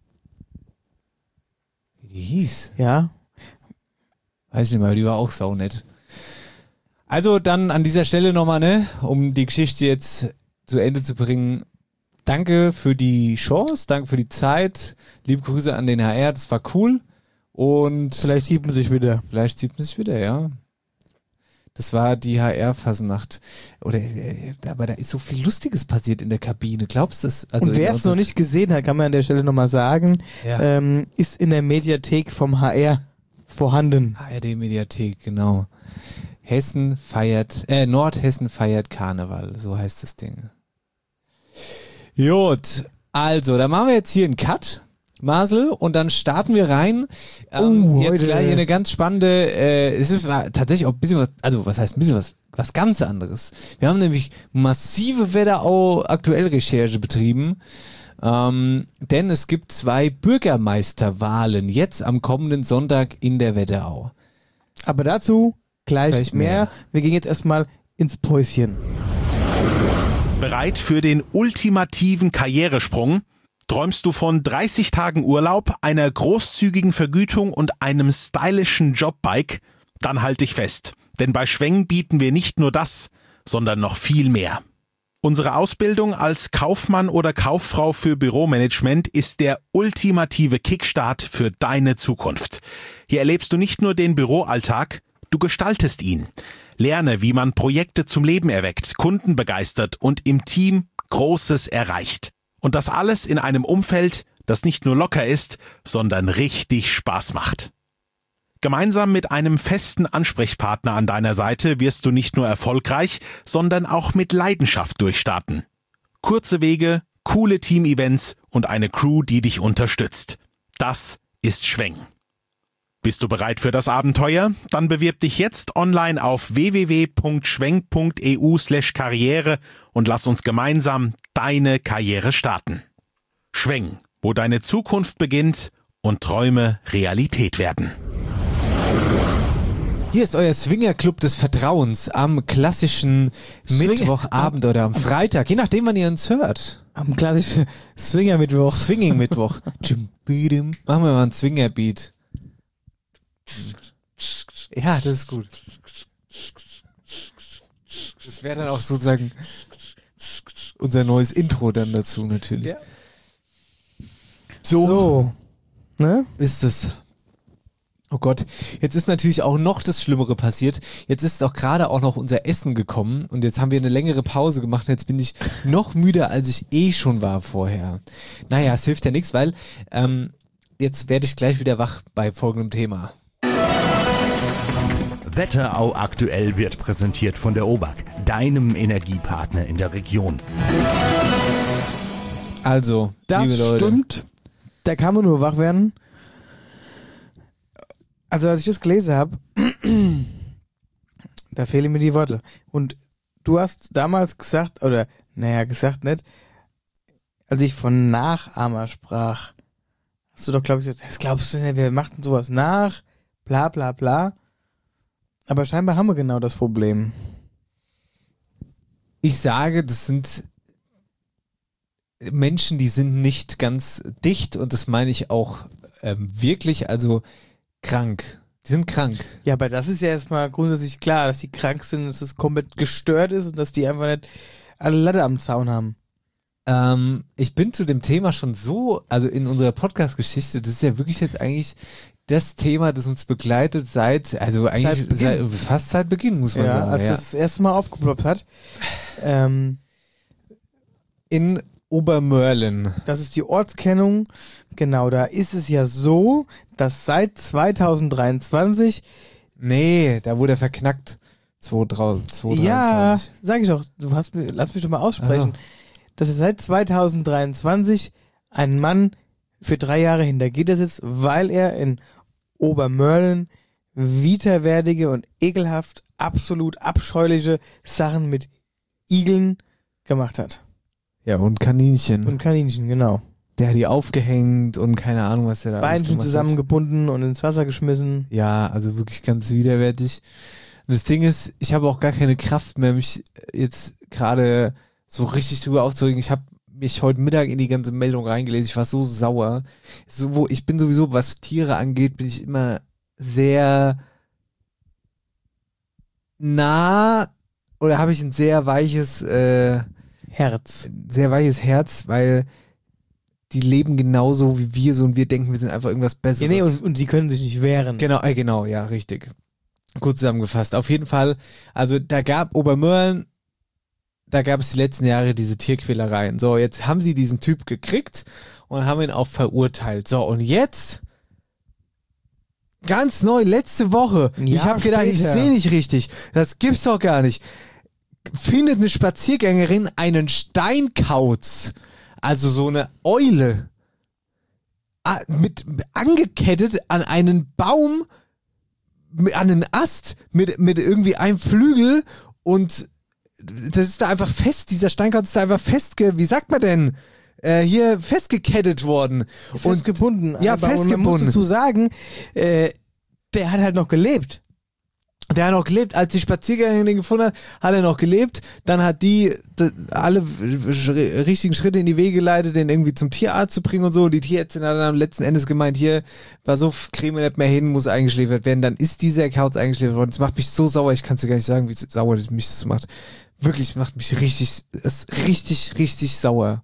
wie die hieß. Ja. Weiß ich nicht mehr, die war auch saunett. Also dann an dieser Stelle nochmal, ne, um die Geschichte jetzt zu Ende zu bringen. Danke für die Chance, danke für die Zeit. Liebe Grüße an den H R, das war cool. Und Vielleicht sieht man sich wieder. vielleicht sieht man sich wieder, ja. Das war die H R-Fasnacht. Oder, äh, aber da ist so viel Lustiges passiert in der Kabine. Glaubst du das? Also und wer in es noch nicht gesehen hat, kann man an der Stelle nochmal sagen, Ja. ähm, ist in der Mediathek vom H R vorhanden. H R D-Mediathek, genau. Hessen feiert, äh, Nordhessen feiert Karneval, so heißt das Ding. Gut, also, da machen wir jetzt hier einen Cut, Marcel, und dann starten wir rein. Ähm, Oh, jetzt heute. gleich eine ganz spannende, äh, es ist war tatsächlich auch ein bisschen was, also was heißt ein bisschen was, was ganz anderes. Wir haben nämlich massive Wetterau Aktuellrecherche betrieben. Ähm, denn es gibt zwei Bürgermeisterwahlen jetzt am kommenden Sonntag in der Wetterau. Aber dazu gleich, Gleich mehr. mehr. Wir gehen jetzt erstmal ins Päuschen. Bereit für den ultimativen Karrieresprung? Träumst du von dreißig Tagen Urlaub, einer großzügigen Vergütung und einem stylischen Jobbike? Dann halt dich fest, denn bei Schweng bieten wir nicht nur das, sondern noch viel mehr. Unsere Ausbildung als Kaufmann oder Kauffrau für Büromanagement ist der ultimative Kickstart für deine Zukunft. Hier erlebst du nicht nur den Büroalltag, du gestaltest ihn. Lerne, wie man Projekte zum Leben erweckt, Kunden begeistert und im Team Großes erreicht. Und das alles in einem Umfeld, das nicht nur locker ist, sondern richtig Spaß macht. Gemeinsam mit einem festen Ansprechpartner an deiner Seite wirst du nicht nur erfolgreich, sondern auch mit Leidenschaft durchstarten. Kurze Wege, coole Team-Events und eine Crew, die dich unterstützt. Das ist Schweng. Bist du bereit für das Abenteuer? Dann bewirb dich jetzt online auf w w w punkt schweng punkt e u slash karriere und lass uns gemeinsam deine Karriere starten. Schweng, wo deine Zukunft beginnt und Träume Realität werden. Hier ist euer Swingerclub des Vertrauens am klassischen Swinger- Mittwochabend oder am Freitag, je nachdem, wann ihr uns hört. Am klassischen Swinger-Mittwoch. Swinging-Mittwoch. Machen wir mal einen Swinger-Beat. Ja, das ist gut. Das wäre dann auch sozusagen unser neues Intro dann dazu natürlich. Ja. So, So. Ne? ist es. Oh Gott, jetzt ist natürlich auch noch das Schlimmere passiert. Jetzt ist auch gerade auch noch unser Essen gekommen und jetzt haben wir eine längere Pause gemacht und jetzt bin ich noch müder, als ich eh schon war vorher. Naja, es hilft ja nichts, weil ähm, jetzt werde ich gleich wieder wach bei folgendem Thema. Wetterau aktuell wird präsentiert von der O B A K, deinem Energiepartner in der Region. Also, Das liebe Leute. stimmt. Da kann man nur wach werden. Also als ich das gelesen habe, da fehlen mir die Worte. Und du hast damals gesagt, oder naja, gesagt nicht, als ich von Nachahmer sprach, hast du doch, glaube ich, gesagt, das glaubst du nicht, wir machten sowas nach, bla bla bla. Aber scheinbar haben wir genau das Problem. Ich sage, das sind Menschen, die sind nicht ganz dicht und das meine ich auch ähm, wirklich, also krank. Die sind krank. Ja, aber das ist ja erstmal grundsätzlich klar, dass die krank sind, dass es komplett gestört ist und dass die einfach nicht alle Latte am Zaun haben. Ähm, ich bin zu dem Thema schon so, also in unserer Podcast-Geschichte, das ist ja wirklich jetzt eigentlich das Thema, das uns begleitet seit, also eigentlich Seit seit Beginn. fast seit Beginn, muss man Ja, sagen. als Ja. es das erste Mal aufgeploppt hat. Ähm, In Obermörlen. das ist die Ortskennung. Genau, da ist es ja so, dass seit zweitausenddreiundzwanzig, Nee, da wurde er verknackt. zweitausenddreiundzwanzig. ja, sag ich doch, du hast mir, lass mich doch mal aussprechen, Ach dass er seit zweitausenddreiundzwanzig ein Mann für drei Jahre hinter Gitter sitzt, weil er in Obermörlen widerwärtige und ekelhaft, absolut abscheuliche Sachen mit Igeln gemacht hat. Ja, und Kaninchen. Und Kaninchen, genau. Der hat die aufgehängt und keine Ahnung, was der da alles Beinchen gemacht zusammengebunden und ins Wasser geschmissen. hat. Ja, also wirklich ganz widerwärtig. Und das Ding ist, ich habe auch gar keine Kraft mehr, mich jetzt gerade so richtig drüber aufzuregen. Ich habe mich heute Mittag in die ganze Meldung reingelesen. Ich war so sauer. So, wo, ich bin sowieso, was Tiere angeht, bin ich immer sehr nah oder habe ich ein sehr weiches äh, Herz. sehr weiches Herz, weil die leben genauso wie wir so und wir denken, wir sind einfach irgendwas Ja, Besseres. nee, und, und sie können sich nicht wehren. Genau, äh, genau, ja, richtig. Kurz zusammengefasst. Auf jeden Fall, also da gab Obermörlen, da gab es die letzten Jahre diese Tierquälereien. So, jetzt haben sie diesen Typ gekriegt und haben ihn auch verurteilt. So, und jetzt, ganz neu, letzte Woche, Ein ich Jahr habe gedacht, ich später. sehe nicht richtig. Das gibt's doch gar nicht. Findet eine Spaziergängerin einen Steinkauz, also so eine Eule, a- mit angekettet an einen Baum, mit- an einen Ast mit, mit irgendwie einem Flügel und das ist da einfach fest, dieser Steinkauz ist da einfach festge, wie sagt man denn, äh, hier festgekettet worden. Festgebunden. Ja, aber, und man festgebunden. muss dazu sagen, äh, der hat halt noch gelebt. Der hat noch gelebt, als die Spaziergängerin den gefunden hat, hat er noch gelebt. Dann hat die d- alle sch- richtigen Schritte in die Wege geleitet, den irgendwie zum Tierarzt zu bringen und so. Die Tierärztin hat dann am letzten Endes gemeint, hier, war so, kriegen wir nicht mehr hin, muss eingeschläfert werden. Dann ist dieser Kauz eingeschläfert worden. Das macht mich so sauer, ich kann es dir gar nicht sagen, wie sauer das mich das macht. Wirklich, macht mich richtig, das ist richtig, richtig sauer.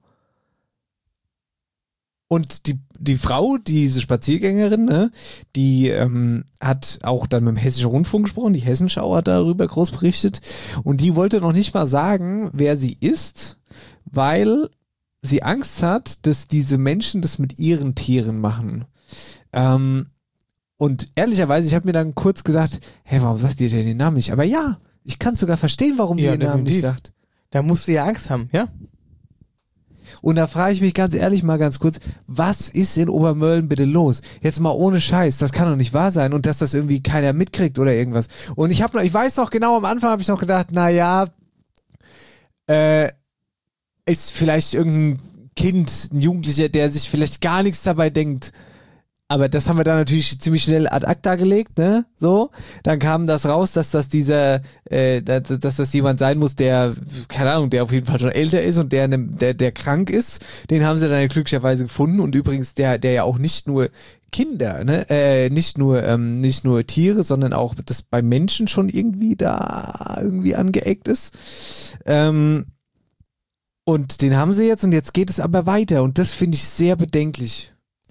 Und die, die Frau, diese Spaziergängerin, ne, die ähm, hat auch dann mit dem Hessischen Rundfunk gesprochen, die Hessenschau hat darüber groß berichtet und die wollte noch nicht mal sagen, wer sie ist, weil sie Angst hat, dass diese Menschen das mit ihren Tieren machen. Ähm, und ehrlicherweise, ich habe mir dann kurz gesagt, hä, warum sagt ihr denn den Namen nicht? Aber ja, ich kann sogar verstehen, warum Ja, ihr den Namen nicht definitiv. sagt. Da musst du ja Angst haben, ja? Und da frage ich mich ganz ehrlich mal ganz kurz, was ist in Obermörlen bitte los? Jetzt mal ohne Scheiß, das kann doch nicht wahr sein und dass das irgendwie keiner mitkriegt oder irgendwas. Und ich habe noch, ich weiß noch genau, am Anfang habe ich noch gedacht, na ja, äh, ist vielleicht irgendein Kind, ein Jugendlicher, der sich vielleicht gar nichts dabei denkt. Aber das haben wir dann natürlich ziemlich schnell ad acta gelegt, ne? So. Dann kam das raus, dass das dieser, äh, dass, dass das jemand sein muss, der, keine Ahnung, der auf jeden Fall schon älter ist und der, der, der krank ist. Den haben sie dann glücklicherweise gefunden. Und übrigens, der, der ja auch nicht nur Kinder, ne, äh, nicht nur, ähm, nicht nur Tiere, sondern auch das bei Menschen schon irgendwie da irgendwie angeeckt ist. Ähm, und den haben sie jetzt und jetzt geht es aber weiter und das finde ich sehr bedenklich.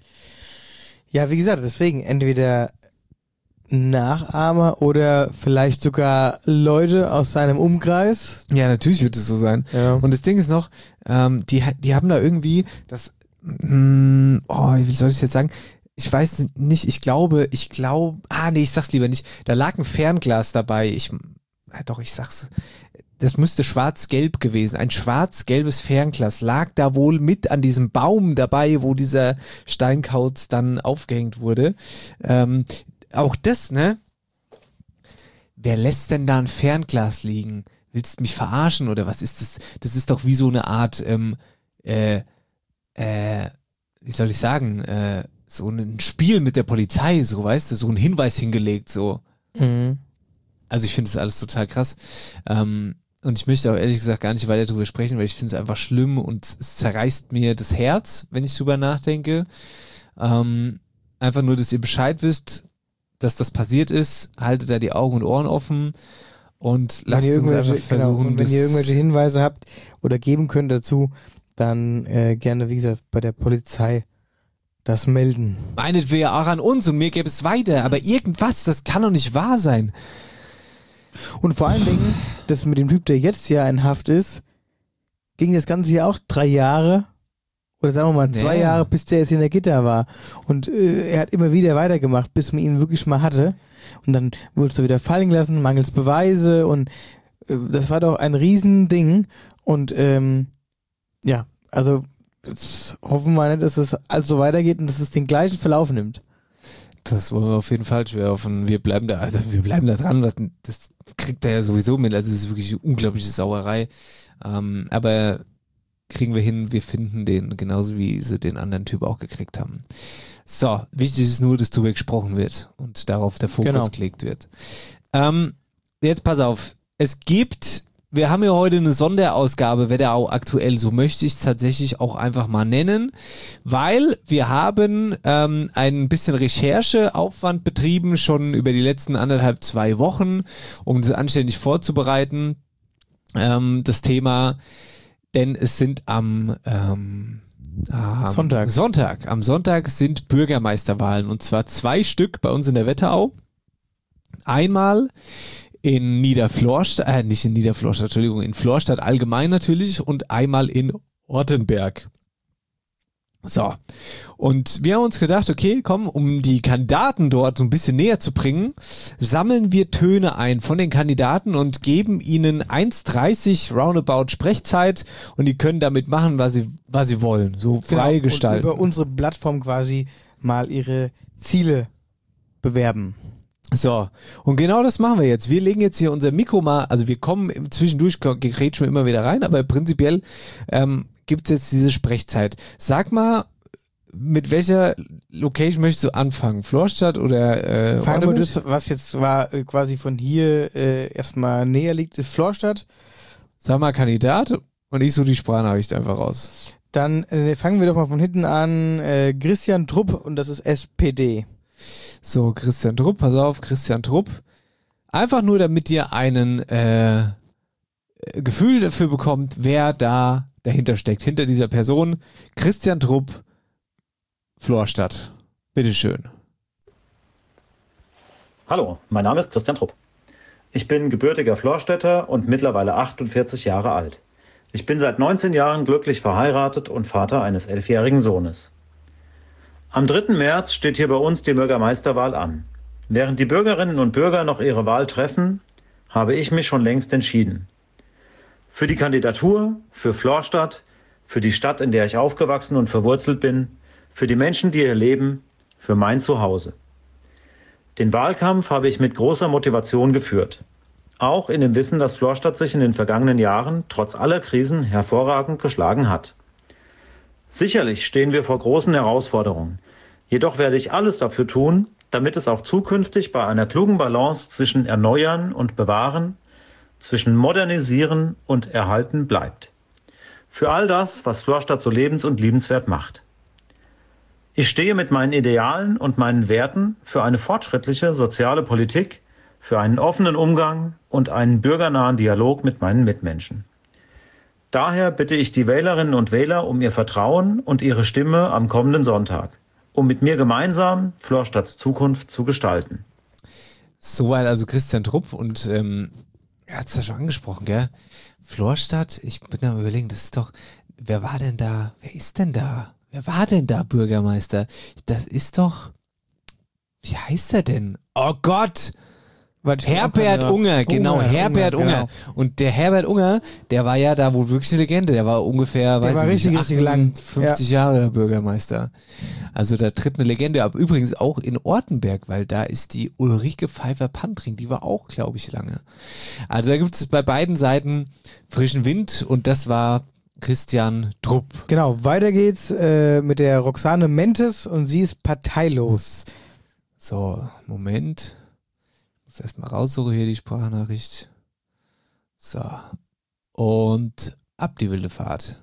Ja, wie gesagt, deswegen entweder Nachahmer oder vielleicht sogar Leute aus seinem Umkreis. Ja, natürlich wird es so sein. Ja. Und das Ding ist noch, ähm, die, die haben da irgendwie das, mh, oh, wie soll ich das jetzt sagen? Ich weiß nicht, ich glaube, ich glaube, ah nee, ich sag's lieber nicht. Da lag ein Fernglas dabei. Ich, ja, doch, ich sag's. Das müsste schwarz-gelb gewesen. Ein schwarz-gelbes Fernglas lag da wohl mit an diesem Baum dabei, wo dieser Steinkauz dann aufgehängt wurde. Ähm, auch das, ne? Wer lässt denn da ein Fernglas liegen? Willst du mich verarschen oder was ist das? Das ist doch wie so eine Art, ähm, äh, äh, wie soll ich sagen, äh, so ein Spiel mit der Polizei, so, weißt du, so ein Hinweis hingelegt, so. Mhm. Also ich finde das alles total krass. Ähm, und ich möchte auch ehrlich gesagt gar nicht weiter darüber sprechen, weil ich finde es einfach schlimm und es zerreißt mir das Herz, wenn ich drüber nachdenke. Ähm, einfach nur, dass ihr Bescheid wisst, dass das passiert ist. Haltet da die Augen und Ohren offen und lasst uns einfach versuchen. Genau, und wenn ihr irgendwelche Hinweise habt oder geben könnt dazu, dann äh, gerne, wie gesagt, bei der Polizei das melden. Meinet wir ja auch an uns und mir gäbe es weiter, aber irgendwas, das kann doch nicht wahr sein. Und vor allen Dingen, das mit dem Typ, der jetzt ja in Haft ist, ging das Ganze ja auch drei Jahre oder sagen wir mal zwei Ja. Jahre, bis der jetzt in der Gitter war. Und äh, er hat immer wieder weitergemacht, bis man ihn wirklich mal hatte. Und dann wurdest du wieder fallen gelassen, mangels Beweise und äh, das war doch ein Riesending. Und ähm, ja, also jetzt hoffen wir nicht, dass es alles so weitergeht und dass es den gleichen Verlauf nimmt. Das wollen wir auf jeden Fall schwer hoffen. Wir bleiben da, also wir bleiben da dran. Das, das kriegt er ja sowieso mit. Also es ist wirklich eine unglaubliche Sauerei. Ähm, aber kriegen wir hin, wir finden den, genauso wie sie den anderen Typ auch gekriegt haben. So, wichtig ist nur, dass darüber gesprochen wird und darauf der Fokus Genau. gelegt wird. Ähm, jetzt pass auf. Es gibt, wir haben ja heute eine Sonderausgabe, Wetterau aktuell, so möchte ich es tatsächlich auch einfach mal nennen, weil wir haben ähm, ein bisschen Rechercheaufwand betrieben, schon über die letzten anderthalb, zwei Wochen, um das anständig vorzubereiten, ähm, das Thema, denn es sind am ähm, am Sonntag. Sonntag, am Sonntag sind Bürgermeisterwahlen und zwar zwei Stück bei uns in der Wetterau. Einmal in Niederflorstadt, äh, nicht in Niederflorstadt, Entschuldigung, in Florstadt allgemein natürlich und einmal in Ortenberg. So. Und wir haben uns gedacht, okay, komm, um die Kandidaten dort so ein bisschen näher zu bringen, sammeln wir Töne ein von den Kandidaten und geben ihnen eins dreißig roundabout Sprechzeit und die können damit machen, was sie, was sie wollen. So frei Genau, gestalten. Und über unsere Plattform quasi mal ihre Ziele bewerben. So, und genau das machen wir jetzt. Wir legen jetzt hier unser Mikro mal, also wir kommen zwischendurch, grätschen wir immer wieder rein, aber prinzipiell ähm, gibt es jetzt diese Sprechzeit. Sag mal, mit welcher Location möchtest du anfangen? Florstadt oder äh, Fangen wir Ortenberg? das, was jetzt war, äh, quasi von hier äh, erstmal näher liegt, ist Florstadt. Sag mal Kandidat und ich suche die Sprachnachricht einfach raus. Dann äh, fangen wir doch mal von hinten an. Äh, Christian Trupp und das ist S P D. So, Christian Trupp, pass auf, Christian Trupp. Einfach nur, damit ihr einen äh, Gefühl dafür bekommt, wer da dahinter steckt, hinter dieser Person. Christian Trupp, Florstadt. Bitteschön. Hallo, mein Name ist Christian Trupp. Ich bin gebürtiger Florstädter und mittlerweile achtundvierzig Jahre alt. Ich bin seit neunzehn Jahren glücklich verheiratet und Vater eines elfjährigen Sohnes. Am dritten März steht hier bei uns die Bürgermeisterwahl an. Während die Bürgerinnen und Bürger noch ihre Wahl treffen, habe ich mich schon längst entschieden. Für die Kandidatur, für Florstadt, für die Stadt, in der ich aufgewachsen und verwurzelt bin, für die Menschen, die hier leben, für mein Zuhause. Den Wahlkampf habe ich mit großer Motivation geführt. Auch in dem Wissen, dass Florstadt sich in den vergangenen Jahren trotz aller Krisen hervorragend geschlagen hat. Sicherlich stehen wir vor großen Herausforderungen. Jedoch werde ich alles dafür tun, damit es auch zukünftig bei einer klugen Balance zwischen Erneuern und Bewahren, zwischen Modernisieren und Erhalten bleibt. Für all das, was Florstadt so lebens- und liebenswert macht. Ich stehe mit meinen Idealen und meinen Werten für eine fortschrittliche soziale Politik, für einen offenen Umgang und einen bürgernahen Dialog mit meinen Mitmenschen. Daher bitte ich die Wählerinnen und Wähler um ihr Vertrauen und ihre Stimme am kommenden Sonntag, um mit mir gemeinsam Florstadts Zukunft zu gestalten. Soweit also Christian Trupp und ähm, er hat es ja schon angesprochen, gell? Florstadt, ich bin am überlegen, das ist doch, wer war denn da, wer ist denn da? Wer war denn da Bürgermeister? Das ist doch, wie heißt er denn? Oh Gott! Herbert Unger, genau, Unger, Herbert Unger, Unger. genau. Und der Herbert Unger, der war ja da wohl wirklich eine Legende. Der war ungefähr, Der weiß war ich richtig, nicht, richtig lang. fünfzig Jahre der Bürgermeister. Also da tritt eine Legende ab. Übrigens auch in Ortenberg, weil da ist die Ulrike Pfeiffer-Pantring, die war auch, glaube ich, lange. Also da gibt es bei beiden Seiten frischen Wind und das war Christian Trupp. Genau, weiter geht's äh, mit der Roxane Mentes und sie ist parteilos. So, Moment. Ich muss erstmal raussuchen hier die Sprachnachricht. So. Und ab die wilde Fahrt.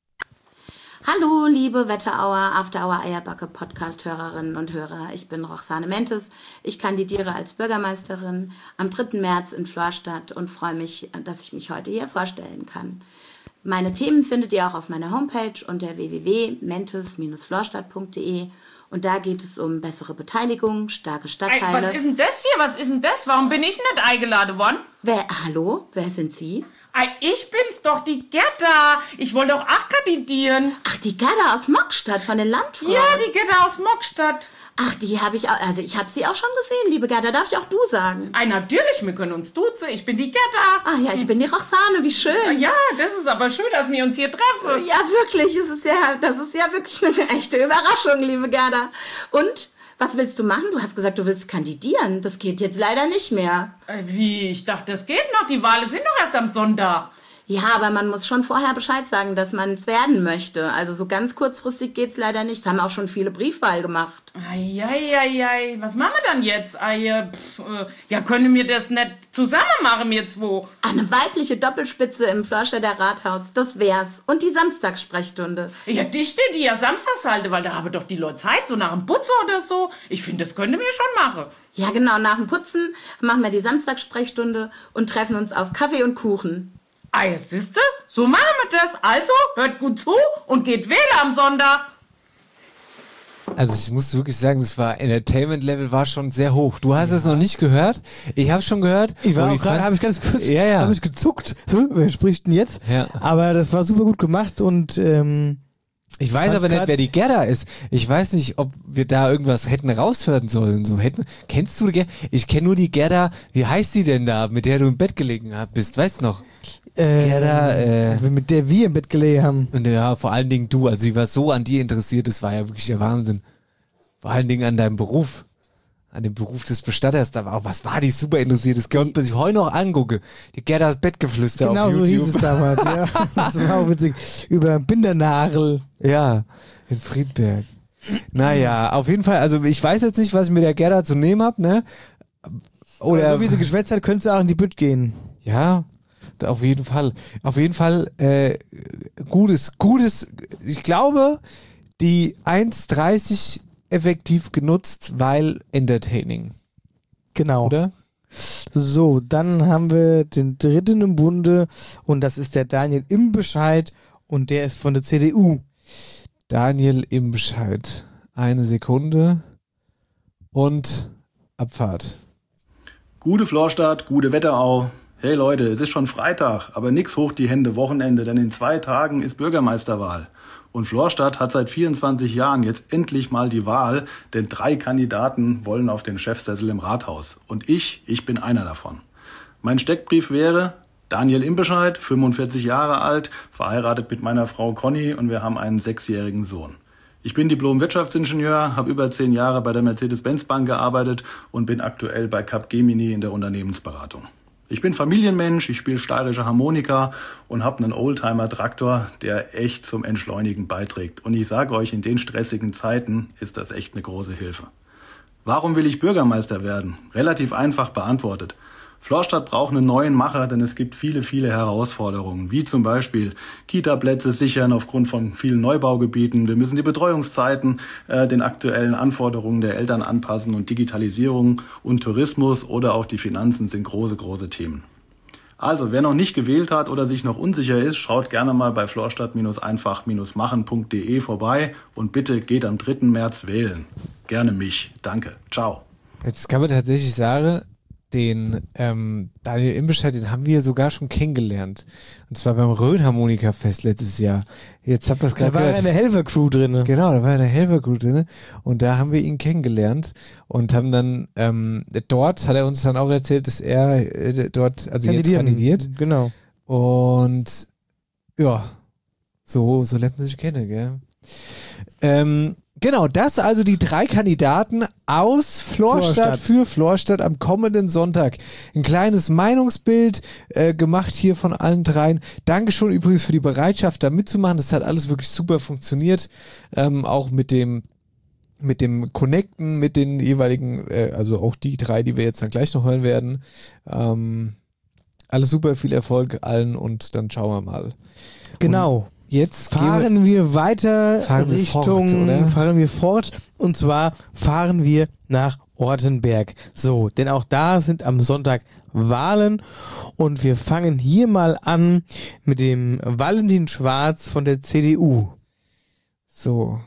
Hallo, liebe Wetterauer, After Hour Eierbacke Podcast-Hörerinnen und Hörer. Ich bin Roxane Mentes. Ich kandidiere als Bürgermeisterin am dritten März in Florstadt und freue mich, dass ich mich heute hier vorstellen kann. Meine Themen findet ihr auch auf meiner Homepage unter w w w punkt mentes Bindestrich florstadt punkt d e und da geht es um bessere Beteiligung, starke Stadtteile. Ey, was ist denn das hier? Was ist denn das? Warum bin ich nicht eingeladen worden? Wer, hallo? Wer sind Sie? Ey, ich bin's doch, die Gerda. Ich wollte doch auch kandidieren. Ach, die Gerda aus Mockstadt von den Landfrauen. Ja, die Gerda aus Mockstadt. Ach, die habe ich auch, also ich habe sie auch schon gesehen, liebe Gerda. Darf ich auch du sagen? Ey, natürlich, wir können uns duzen. Ich bin die Gerda. Ah ja, ich bin die Roxane, wie schön. Ja, das ist aber schön, dass wir uns hier treffen. Ja, wirklich, es ist ja, das ist ja wirklich eine echte Überraschung, liebe Gerda. Und, was willst du machen? Du hast gesagt, du willst kandidieren. Das geht jetzt leider nicht mehr. Äh, wie? Ich dachte, das geht noch. Die Wahlen sind doch erst am Sonntag. Ja, aber man muss schon vorher Bescheid sagen, dass man es werden möchte. Also so ganz kurzfristig geht's leider nicht. Das haben auch schon viele Briefwahl gemacht. Eieiei, was machen wir dann jetzt? Ei, pff, äh, ja, können wir das nicht zusammen machen jetzt wo? Eine weibliche Doppelspitze im Florstädter Rathaus, das wär's. Und die Samstagssprechstunde. Ja, die steht die ja samstags halte, weil da haben doch die Leute Zeit, so nach dem Putzen oder so. Ich finde, das könnte wir schon machen. Ja, genau, nach dem Putzen machen wir die Samstagssprechstunde und treffen uns auf Kaffee und Kuchen. Ah, jetzt siehste, so machen wir das. Also, hört gut zu und geht wählen am Sonntag. Also ich muss wirklich sagen, das war Entertainment-Level war schon sehr hoch. Du hast ja. es noch nicht gehört. Ich habe schon gehört. Ich war auch gerade, habe ich ganz kurz, ja, ja. habe ich gezuckt. So, wer spricht denn jetzt? Ja. Aber das war super gut gemacht und ähm, ich weiß aber nicht, wer die Gerda ist. Ich weiß nicht, ob wir da irgendwas hätten raushören sollen. So hätten. Kennst du die Gerda? Ich kenne nur die Gerda. Wie heißt die denn da, mit der du im Bett gelegen bist? Weißt du noch? Äh, Gerda, äh, mit der wir im Bett gelegen haben. Und ja, vor allen Dingen du. Also sie war so an dir interessiert. Das war ja wirklich der Wahnsinn. Vor allen Dingen an deinem Beruf. An dem Beruf des Bestatters. Da war auch, was war die super interessiert? Das könnte man sich heute noch angucken. Die Gerdas Bettgeflüster genau auf YouTube. Genau so hieß es damals, ja. Das war auch witzig. Über Bindernagel. Ja, in Friedberg. Naja, auf jeden Fall, also ich weiß jetzt nicht, was ich mit der Gerda zu nehmen habe, ne? Oder so wie sie geschwätzt hat, könnte sie auch in die Bütt gehen. Ja, auf jeden Fall. Auf jeden Fall äh, gutes, gutes, ich glaube, die eins dreißig effektiv genutzt, weil entertaining. Genau. Oder? So, dann haben wir den dritten im Bunde und das ist der Daniel Imbescheid und der ist von der C D U. Daniel Imbescheid. Eine Sekunde und Abfahrt. Gute Florstadt, gute Wetterau. Hey Leute, es ist schon Freitag, aber nix hoch die Hände Wochenende, denn in zwei Tagen ist Bürgermeisterwahl. Und Florstadt hat seit vierundzwanzig Jahren jetzt endlich mal die Wahl, denn drei Kandidaten wollen auf den Chefsessel im Rathaus. Und ich, ich bin einer davon. Mein Steckbrief wäre Daniel Imbescheid, fünfundvierzig Jahre alt, verheiratet mit meiner Frau Conny und wir haben einen sechsjährigen Sohn. Ich bin Diplom-Wirtschaftsingenieur, habe über zehn Jahre bei der Mercedes-Benz Bank gearbeitet und bin aktuell bei Capgemini in der Unternehmensberatung. Ich bin Familienmensch, ich spiele steirische Harmonika und habe einen Oldtimer-Traktor, der echt zum Entschleunigen beiträgt. Und ich sage euch, in den stressigen Zeiten ist das echt eine große Hilfe. Warum will ich Bürgermeister werden? Relativ einfach beantwortet. Florstadt braucht einen neuen Macher, denn es gibt viele, viele Herausforderungen, wie zum Beispiel Kita-Plätze sichern aufgrund von vielen Neubaugebieten. Wir müssen die Betreuungszeiten äh, den aktuellen Anforderungen der Eltern anpassen und Digitalisierung und Tourismus oder auch die Finanzen sind große, große Themen. Also, wer noch nicht gewählt hat oder sich noch unsicher ist, schaut gerne mal bei florstadt einfach machen punkt de vorbei und bitte geht am dritten März wählen. Gerne mich. Danke. Ciao. Jetzt kann man tatsächlich sagen, den ähm, Daniel Imbescheid, den haben wir sogar schon kennengelernt. Und zwar beim Rhön-Harmonika-Fest letztes Jahr. Jetzt habt ihr es gerade Da war gehört. eine Helfer-Crew drin. Genau, da war eine Helfer-Crew drin. Und da haben wir ihn kennengelernt und haben dann, ähm, dort hat er uns dann auch erzählt, dass er äh, dort, also jetzt kandidiert. Genau. Und ja, so, so lernt man sich kennen, gell? Ähm, Genau, das also die drei Kandidaten aus Florstadt, Florstadt. für Florstadt am kommenden Sonntag. Ein kleines Meinungsbild äh, gemacht hier von allen dreien. Dankeschön übrigens für die Bereitschaft, da mitzumachen. Das hat alles wirklich super funktioniert. Ähm, auch mit dem mit dem Connecten, mit den jeweiligen, äh, also auch die drei, die wir jetzt dann gleich noch hören werden. Ähm, alles super, viel Erfolg allen und dann schauen wir mal. Genau. Und jetzt fahren wir, wir weiter fahren wir Richtung, fort, oder? fahren wir fort und zwar fahren wir nach Ortenberg. So, denn auch da sind am Sonntag Wahlen und wir fangen hier mal an mit dem Valentin Schwarz von der C D U. So,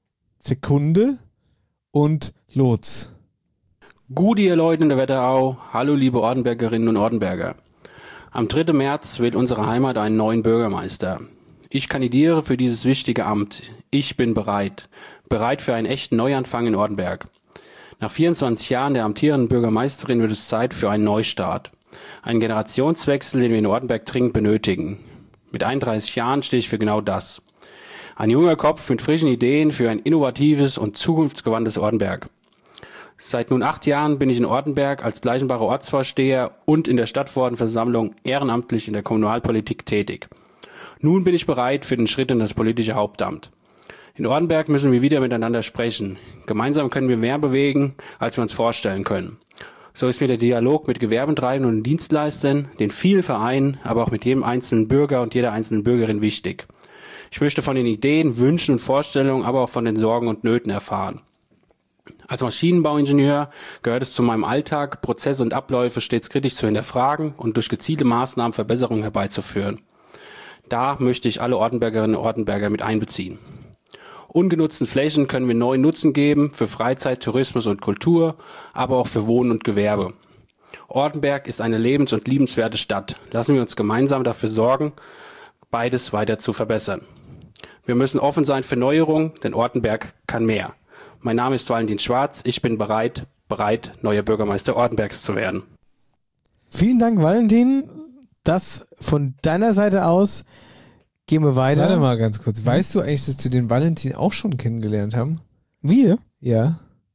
Sekunde und los. Gute ihr Leute in der Wetterau, hallo liebe Ortenbergerinnen und Ortenberger. Am dritten März wählt unsere Heimat einen neuen Bürgermeister. Ich kandidiere für dieses wichtige Amt. Ich bin bereit. Bereit für einen echten Neuanfang in Ortenberg. Nach vierundzwanzig Jahren der amtierenden Bürgermeisterin wird es Zeit für einen Neustart. Einen Generationswechsel, den wir in Ortenberg dringend benötigen. Mit einunddreißig Jahren stehe ich für genau das. Ein junger Kopf mit frischen Ideen für ein innovatives und zukunftsgewandtes Ortenberg. Seit nun acht Jahren bin ich in Ortenberg als Bleichenbacher Ortsvorsteher und in der Stadtverordnetenversammlung ehrenamtlich in der Kommunalpolitik tätig. Nun bin ich bereit für den Schritt in das politische Hauptamt. In Ortenberg müssen wir wieder miteinander sprechen. Gemeinsam können wir mehr bewegen, als wir uns vorstellen können. So ist mir der Dialog mit Gewerbetreibenden und Dienstleistern, den vielen Vereinen, aber auch mit jedem einzelnen Bürger und jeder einzelnen Bürgerin wichtig. Ich möchte von den Ideen, Wünschen und Vorstellungen, aber auch von den Sorgen und Nöten erfahren. Als Maschinenbauingenieur gehört es zu meinem Alltag, Prozesse und Abläufe stets kritisch zu hinterfragen und durch gezielte Maßnahmen Verbesserungen herbeizuführen. Da möchte ich alle Ortenbergerinnen und Ortenberger mit einbeziehen. Ungenutzten Flächen können wir neuen Nutzen geben für Freizeit, Tourismus und Kultur, aber auch für Wohnen und Gewerbe. Ortenberg ist eine lebens- und liebenswerte Stadt. Lassen wir uns gemeinsam dafür sorgen, beides weiter zu verbessern. Wir müssen offen sein für Neuerungen, denn Ortenberg kann mehr. Mein Name ist Valentin Schwarz. Ich bin bereit, bereit, neuer Bürgermeister Ortenbergs zu werden. Vielen Dank, Valentin. Das von deiner Seite aus. Gehen wir weiter. Warte mal ganz kurz. Weißt du eigentlich, dass wir den Valentin auch schon kennengelernt haben? Wir? Ja.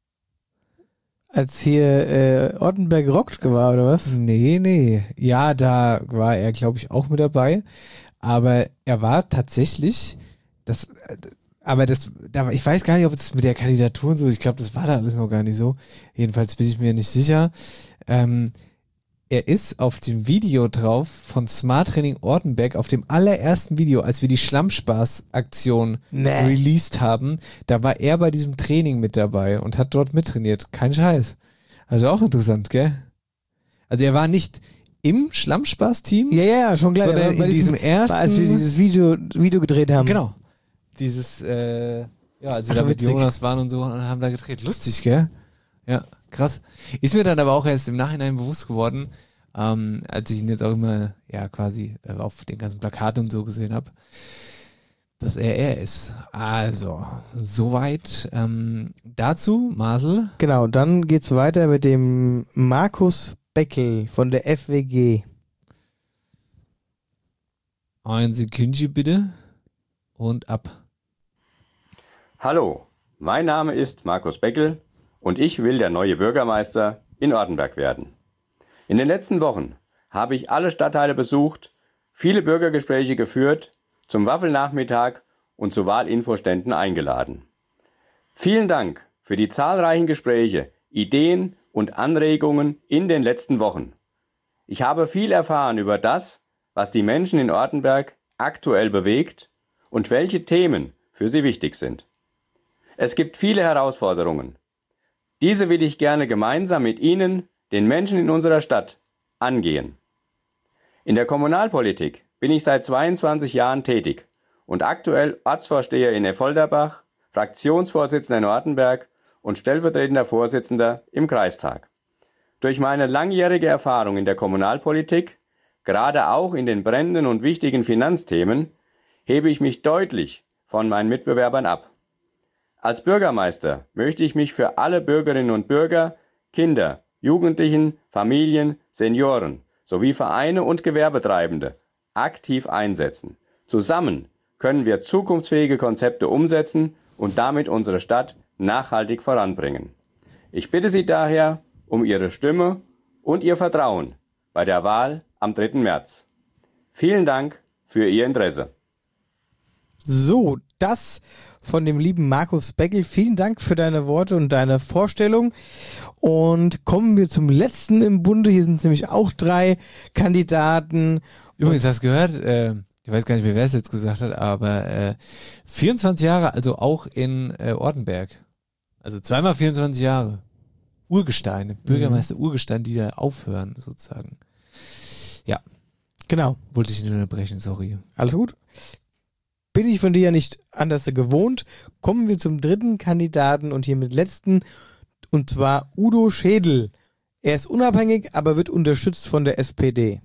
Als hier äh, Ortenberg rockt war, oder was? Nee, nee. Ja, da war er, glaube ich, auch mit dabei. Aber er war tatsächlich, das, aber das, da, ich weiß gar nicht, ob es mit der Kandidatur und so, ich glaube, das war da alles noch gar nicht so. Jedenfalls bin ich mir nicht sicher. Ähm, Er ist auf dem Video drauf von Smart Training Ortenberg, auf dem allerersten Video, als wir die Schlammspaß-Aktion Nee. released haben, da war er bei diesem Training mit dabei und hat dort mittrainiert. Kein Scheiß. Also auch interessant, gell? Also er war nicht im Schlammspaß-Team, Ja, ja, ja, schon klar. sondern Aber bei in diesem ersten... Als wir dieses Video, Video gedreht haben. Genau. Dieses, äh, ja, als wir Ach, da mit witzig. Jonas waren und so und haben da gedreht. Lustig, gell? Ja, krass. Ist mir dann aber auch erst im Nachhinein bewusst geworden, ähm, als ich ihn jetzt auch immer, ja, quasi äh, auf den ganzen Plakaten und so gesehen habe, dass er er ist. Also, soweit ähm, dazu, Marcel. Genau, dann geht's weiter mit dem Markus Beckel von der F W G. Ein Sekündchen bitte und ab. Hallo, mein Name ist Markus Beckel und ich will der neue Bürgermeister in Ortenberg werden. In den letzten Wochen habe ich alle Stadtteile besucht, viele Bürgergespräche geführt, zum Waffelnachmittag und zu Wahlinfoständen eingeladen. Vielen Dank für die zahlreichen Gespräche, Ideen und Anregungen in den letzten Wochen. Ich habe viel erfahren über das, was die Menschen in Ortenberg aktuell bewegt und welche Themen für sie wichtig sind. Es gibt viele Herausforderungen. Diese will ich gerne gemeinsam mit Ihnen, den Menschen in unserer Stadt, angehen. In der Kommunalpolitik bin ich seit zweiundzwanzig Jahren tätig und aktuell Ortsvorsteher in Effolderbach, Fraktionsvorsitzender in Ortenberg und stellvertretender Vorsitzender im Kreistag. Durch meine langjährige Erfahrung in der Kommunalpolitik, gerade auch in den brennenden und wichtigen Finanzthemen, hebe ich mich deutlich von meinen Mitbewerbern ab. Als Bürgermeister möchte ich mich für alle Bürgerinnen und Bürger, Kinder, Jugendlichen, Familien, Senioren sowie Vereine und Gewerbetreibende aktiv einsetzen. Zusammen können wir zukunftsfähige Konzepte umsetzen und damit unsere Stadt nachhaltig voranbringen. Ich bitte Sie daher um Ihre Stimme und Ihr Vertrauen bei der Wahl am dritten März. Vielen Dank für Ihr Interesse. So, das von dem lieben Markus Beckel. Vielen Dank für deine Worte und deine Vorstellung. Und kommen wir zum letzten im Bunde. Hier sind nämlich auch drei Kandidaten. Übrigens, hast du gehört, äh, ich weiß gar nicht mehr, wer es jetzt gesagt hat, aber äh, vierundzwanzig Jahre, also auch in äh, Ortenberg. Also zweimal vierundzwanzig Jahre. Urgesteine, Bürgermeister mhm. Urgestein, die da aufhören, sozusagen. Ja. Genau. Wollte ich nicht unterbrechen, sorry. Alles gut. Bin ich von dir ja nicht anders gewohnt. Kommen wir zum dritten Kandidaten und hiermit letzten, und zwar Udo Schädel. Er ist unabhängig, aber wird unterstützt von der S P D.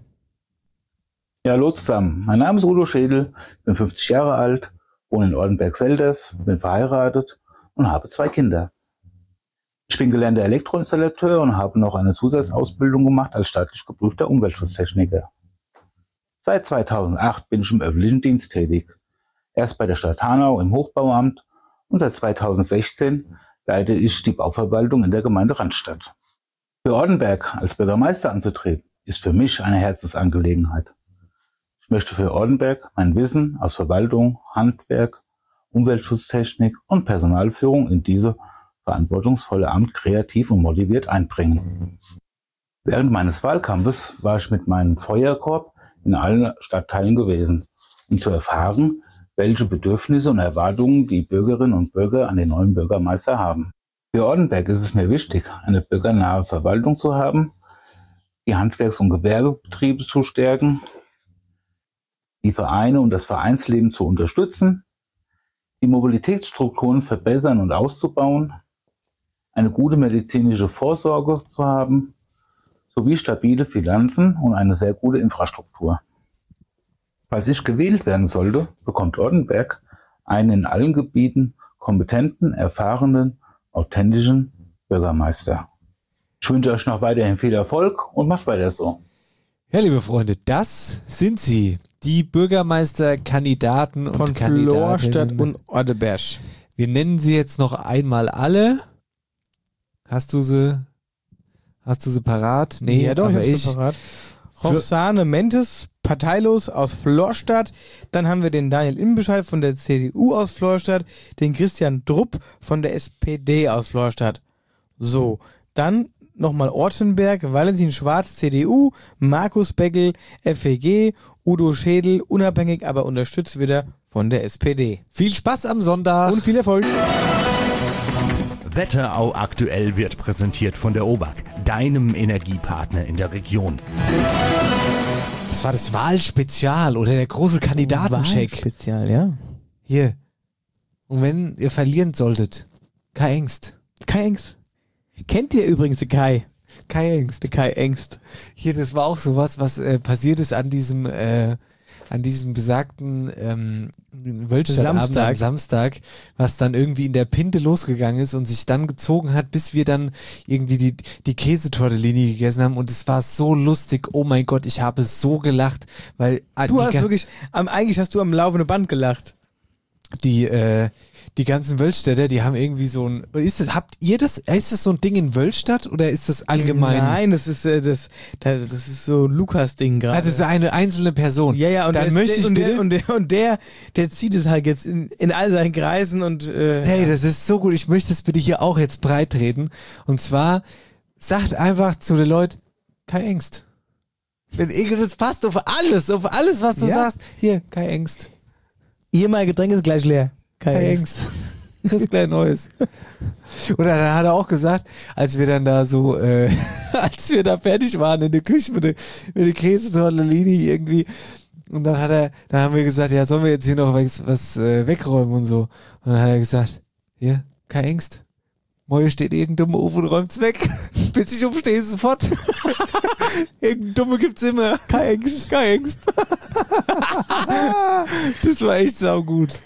Ja, hallo zusammen. Mein Name ist Udo Schädel, bin fünfzig Jahre alt, wohne in Ortenberg-Selders, bin verheiratet und habe zwei Kinder. Ich bin gelernter Elektroinstallateur und habe noch eine Zusatzausbildung gemacht als staatlich geprüfter Umweltschutztechniker. Seit zweitausendacht bin ich im öffentlichen Dienst tätig. Erst bei der Stadt Hanau im Hochbauamt und seit zweitausendsechzehn leite ich die Bauverwaltung in der Gemeinde Randstadt. Für Ortenberg als Bürgermeister anzutreten, ist für mich eine Herzensangelegenheit. Ich möchte für Ortenberg mein Wissen aus Verwaltung, Handwerk, Umweltschutztechnik und Personalführung in diese verantwortungsvolle Amt kreativ und motiviert einbringen. Während meines Wahlkampfes war ich mit meinem Feuerkorb in allen Stadtteilen gewesen, um zu erfahren, welche Bedürfnisse und Erwartungen die Bürgerinnen und Bürger an den neuen Bürgermeister haben. Für Ortenberg ist es mir wichtig, eine bürgernahe Verwaltung zu haben, die Handwerks- und Gewerbebetriebe zu stärken, die Vereine und das Vereinsleben zu unterstützen, die Mobilitätsstrukturen verbessern und auszubauen, eine gute medizinische Vorsorge zu haben, sowie stabile Finanzen und eine sehr gute Infrastruktur. Falls ich gewählt werden sollte, bekommt Ortenberg einen in allen Gebieten kompetenten, erfahrenen, authentischen Bürgermeister. Ich wünsche euch noch weiterhin viel Erfolg und macht weiter so. Ja, liebe Freunde, das sind sie, die Bürgermeisterkandidaten und von Kandidatinnen Florstadt und Ortenberg. Wir nennen sie jetzt noch einmal alle. Hast du sie, hast du sie parat? Nee, ja doch, aber ich ich. sie parat. Roxane Mentes, parteilos aus Florstadt. Dann haben wir den Daniel Imbescheid von der C D U aus Florstadt, den Christian Drupp von der S P D aus Florstadt. So, dann nochmal Ortenberg, Valentin Schwarz, C D U, Markus Beckel, F E G, Udo Schädel, unabhängig, aber unterstützt wieder von der S P D. Viel Spaß am Sonntag und viel Erfolg. Wetterau aktuell wird präsentiert von der O B A K, deinem Energiepartner in der Region. Das war das Wahlspezial oder der große Kandidatencheck. Wahlspezial, ja. Hier. Und wenn ihr verlieren solltet, Kai Engst. Kai Engst. Kennt ihr übrigens den Kai? Kai Engst. Der Kai Engst. Hier, das war auch sowas, was äh, passiert ist an diesem, äh, an diesem besagten ähm, Wölstadtabend Samstag. am Samstag, was dann irgendwie in der Pinte losgegangen ist und sich dann gezogen hat, bis wir dann irgendwie die, die Käsetortellini gegessen haben und es war so lustig. Oh mein Gott, ich habe so gelacht, weil... Du hast wirklich, am, eigentlich hast du am laufenden Band gelacht. Die, äh, die ganzen Wölstädter, die haben irgendwie so ein, ist das, habt ihr das, ist das so ein Ding in Wölstadt oder ist das allgemein? Nein, das ist, äh, das, das ist so ein Lukas-Ding gerade. Also so eine einzelne Person. Ja, ja, und, dann der, möchte ich und, bitte, der, und, der, und der, der zieht es halt jetzt in, in all seinen Kreisen und äh, hey, das ist so gut, ich möchte es bitte hier auch jetzt breit treten. Und zwar, sagt einfach zu den Leuten, keine Angst. Wenn das passt auf alles, auf alles, was du Ja. sagst. Hier, keine Angst. Hier, mein Getränk ist gleich leer. Keine, Keine Angst. Angst. Kriegst gleich Neues. Oder dann hat er auch gesagt, als wir dann da so, äh, als wir da fertig waren in der Küche mit der, mit der Käsetortellini irgendwie, und dann hat er, dann haben wir gesagt, ja, sollen wir jetzt hier noch was, was äh, wegräumen und so. Und dann hat er gesagt, hier, keine Angst. Morgen steht irgendein Dumme auf und räumt's weg. Bis ich umstehe, ist es sofort. Irgendein Dumme gibt's immer. Keine Angst, keine Angst. Das war echt saugut.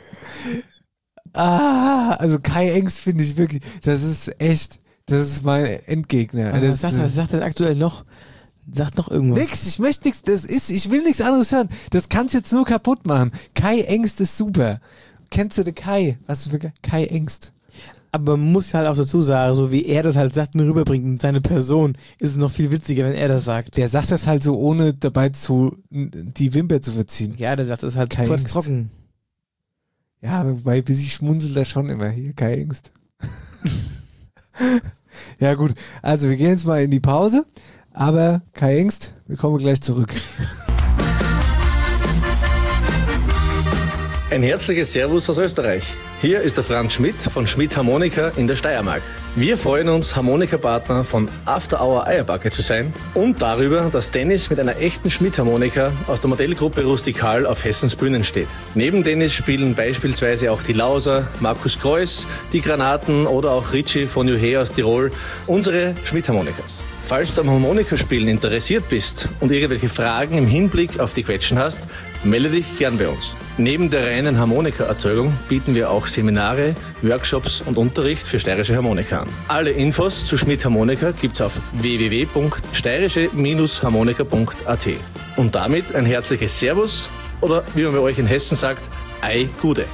Ah, also Kai Engst finde ich wirklich, das ist echt, das ist mein Endgegner. Aber Das was, sagt, ist, was sagt er aktuell noch? Sagt noch irgendwas. nix, ich möchte nichts, das ist, ich will nichts anderes hören. Das kannst jetzt nur kaputt machen. Kai Engst ist super. Kennst du den Kai? Was für Kai Engst? Aber man muss halt auch dazu sagen, so wie er das halt sagt und rüberbringt und seine Person, ist es noch viel witziger, wenn er das sagt. Der sagt das halt so, ohne dabei zu die Wimper zu verziehen. Ja, der sagt das halt Kai kurz Engst. trocken. Ja, wobei, bis ich schmunzel da schon immer. Hier, Kai Engst. Ja gut, also wir gehen jetzt mal in die Pause, aber Kai Engst, wir kommen gleich zurück. Ein herzliches Servus aus Österreich. Hier ist der Franz Schmidt von Schmidt Harmonika in der Steiermark. Wir freuen uns, Harmonikapartner von After Hour Eierbacke zu sein und darüber, dass Dennis mit einer echten Schmidt-Harmonika aus der Modellgruppe Rustikal auf Hessens Bühnen steht. Neben Dennis spielen beispielsweise auch die Lauser, Markus Kreuz, die Granaten oder auch Ritchie von Juhe aus Tirol unsere Schmidt-Harmonikas. Falls du am Harmonikaspielen interessiert bist und irgendwelche Fragen im Hinblick auf die Quetschen hast, melde dich gern bei uns. Neben der reinen Harmonikaerzeugung bieten wir auch Seminare, Workshops und Unterricht für steirische Harmonika an. Alle Infos zu Schmidt Harmonika gibt's auf w w w punkt steirische harmonika punkt a t. Und damit ein herzliches Servus oder wie man bei euch in Hessen sagt, Ei Gude.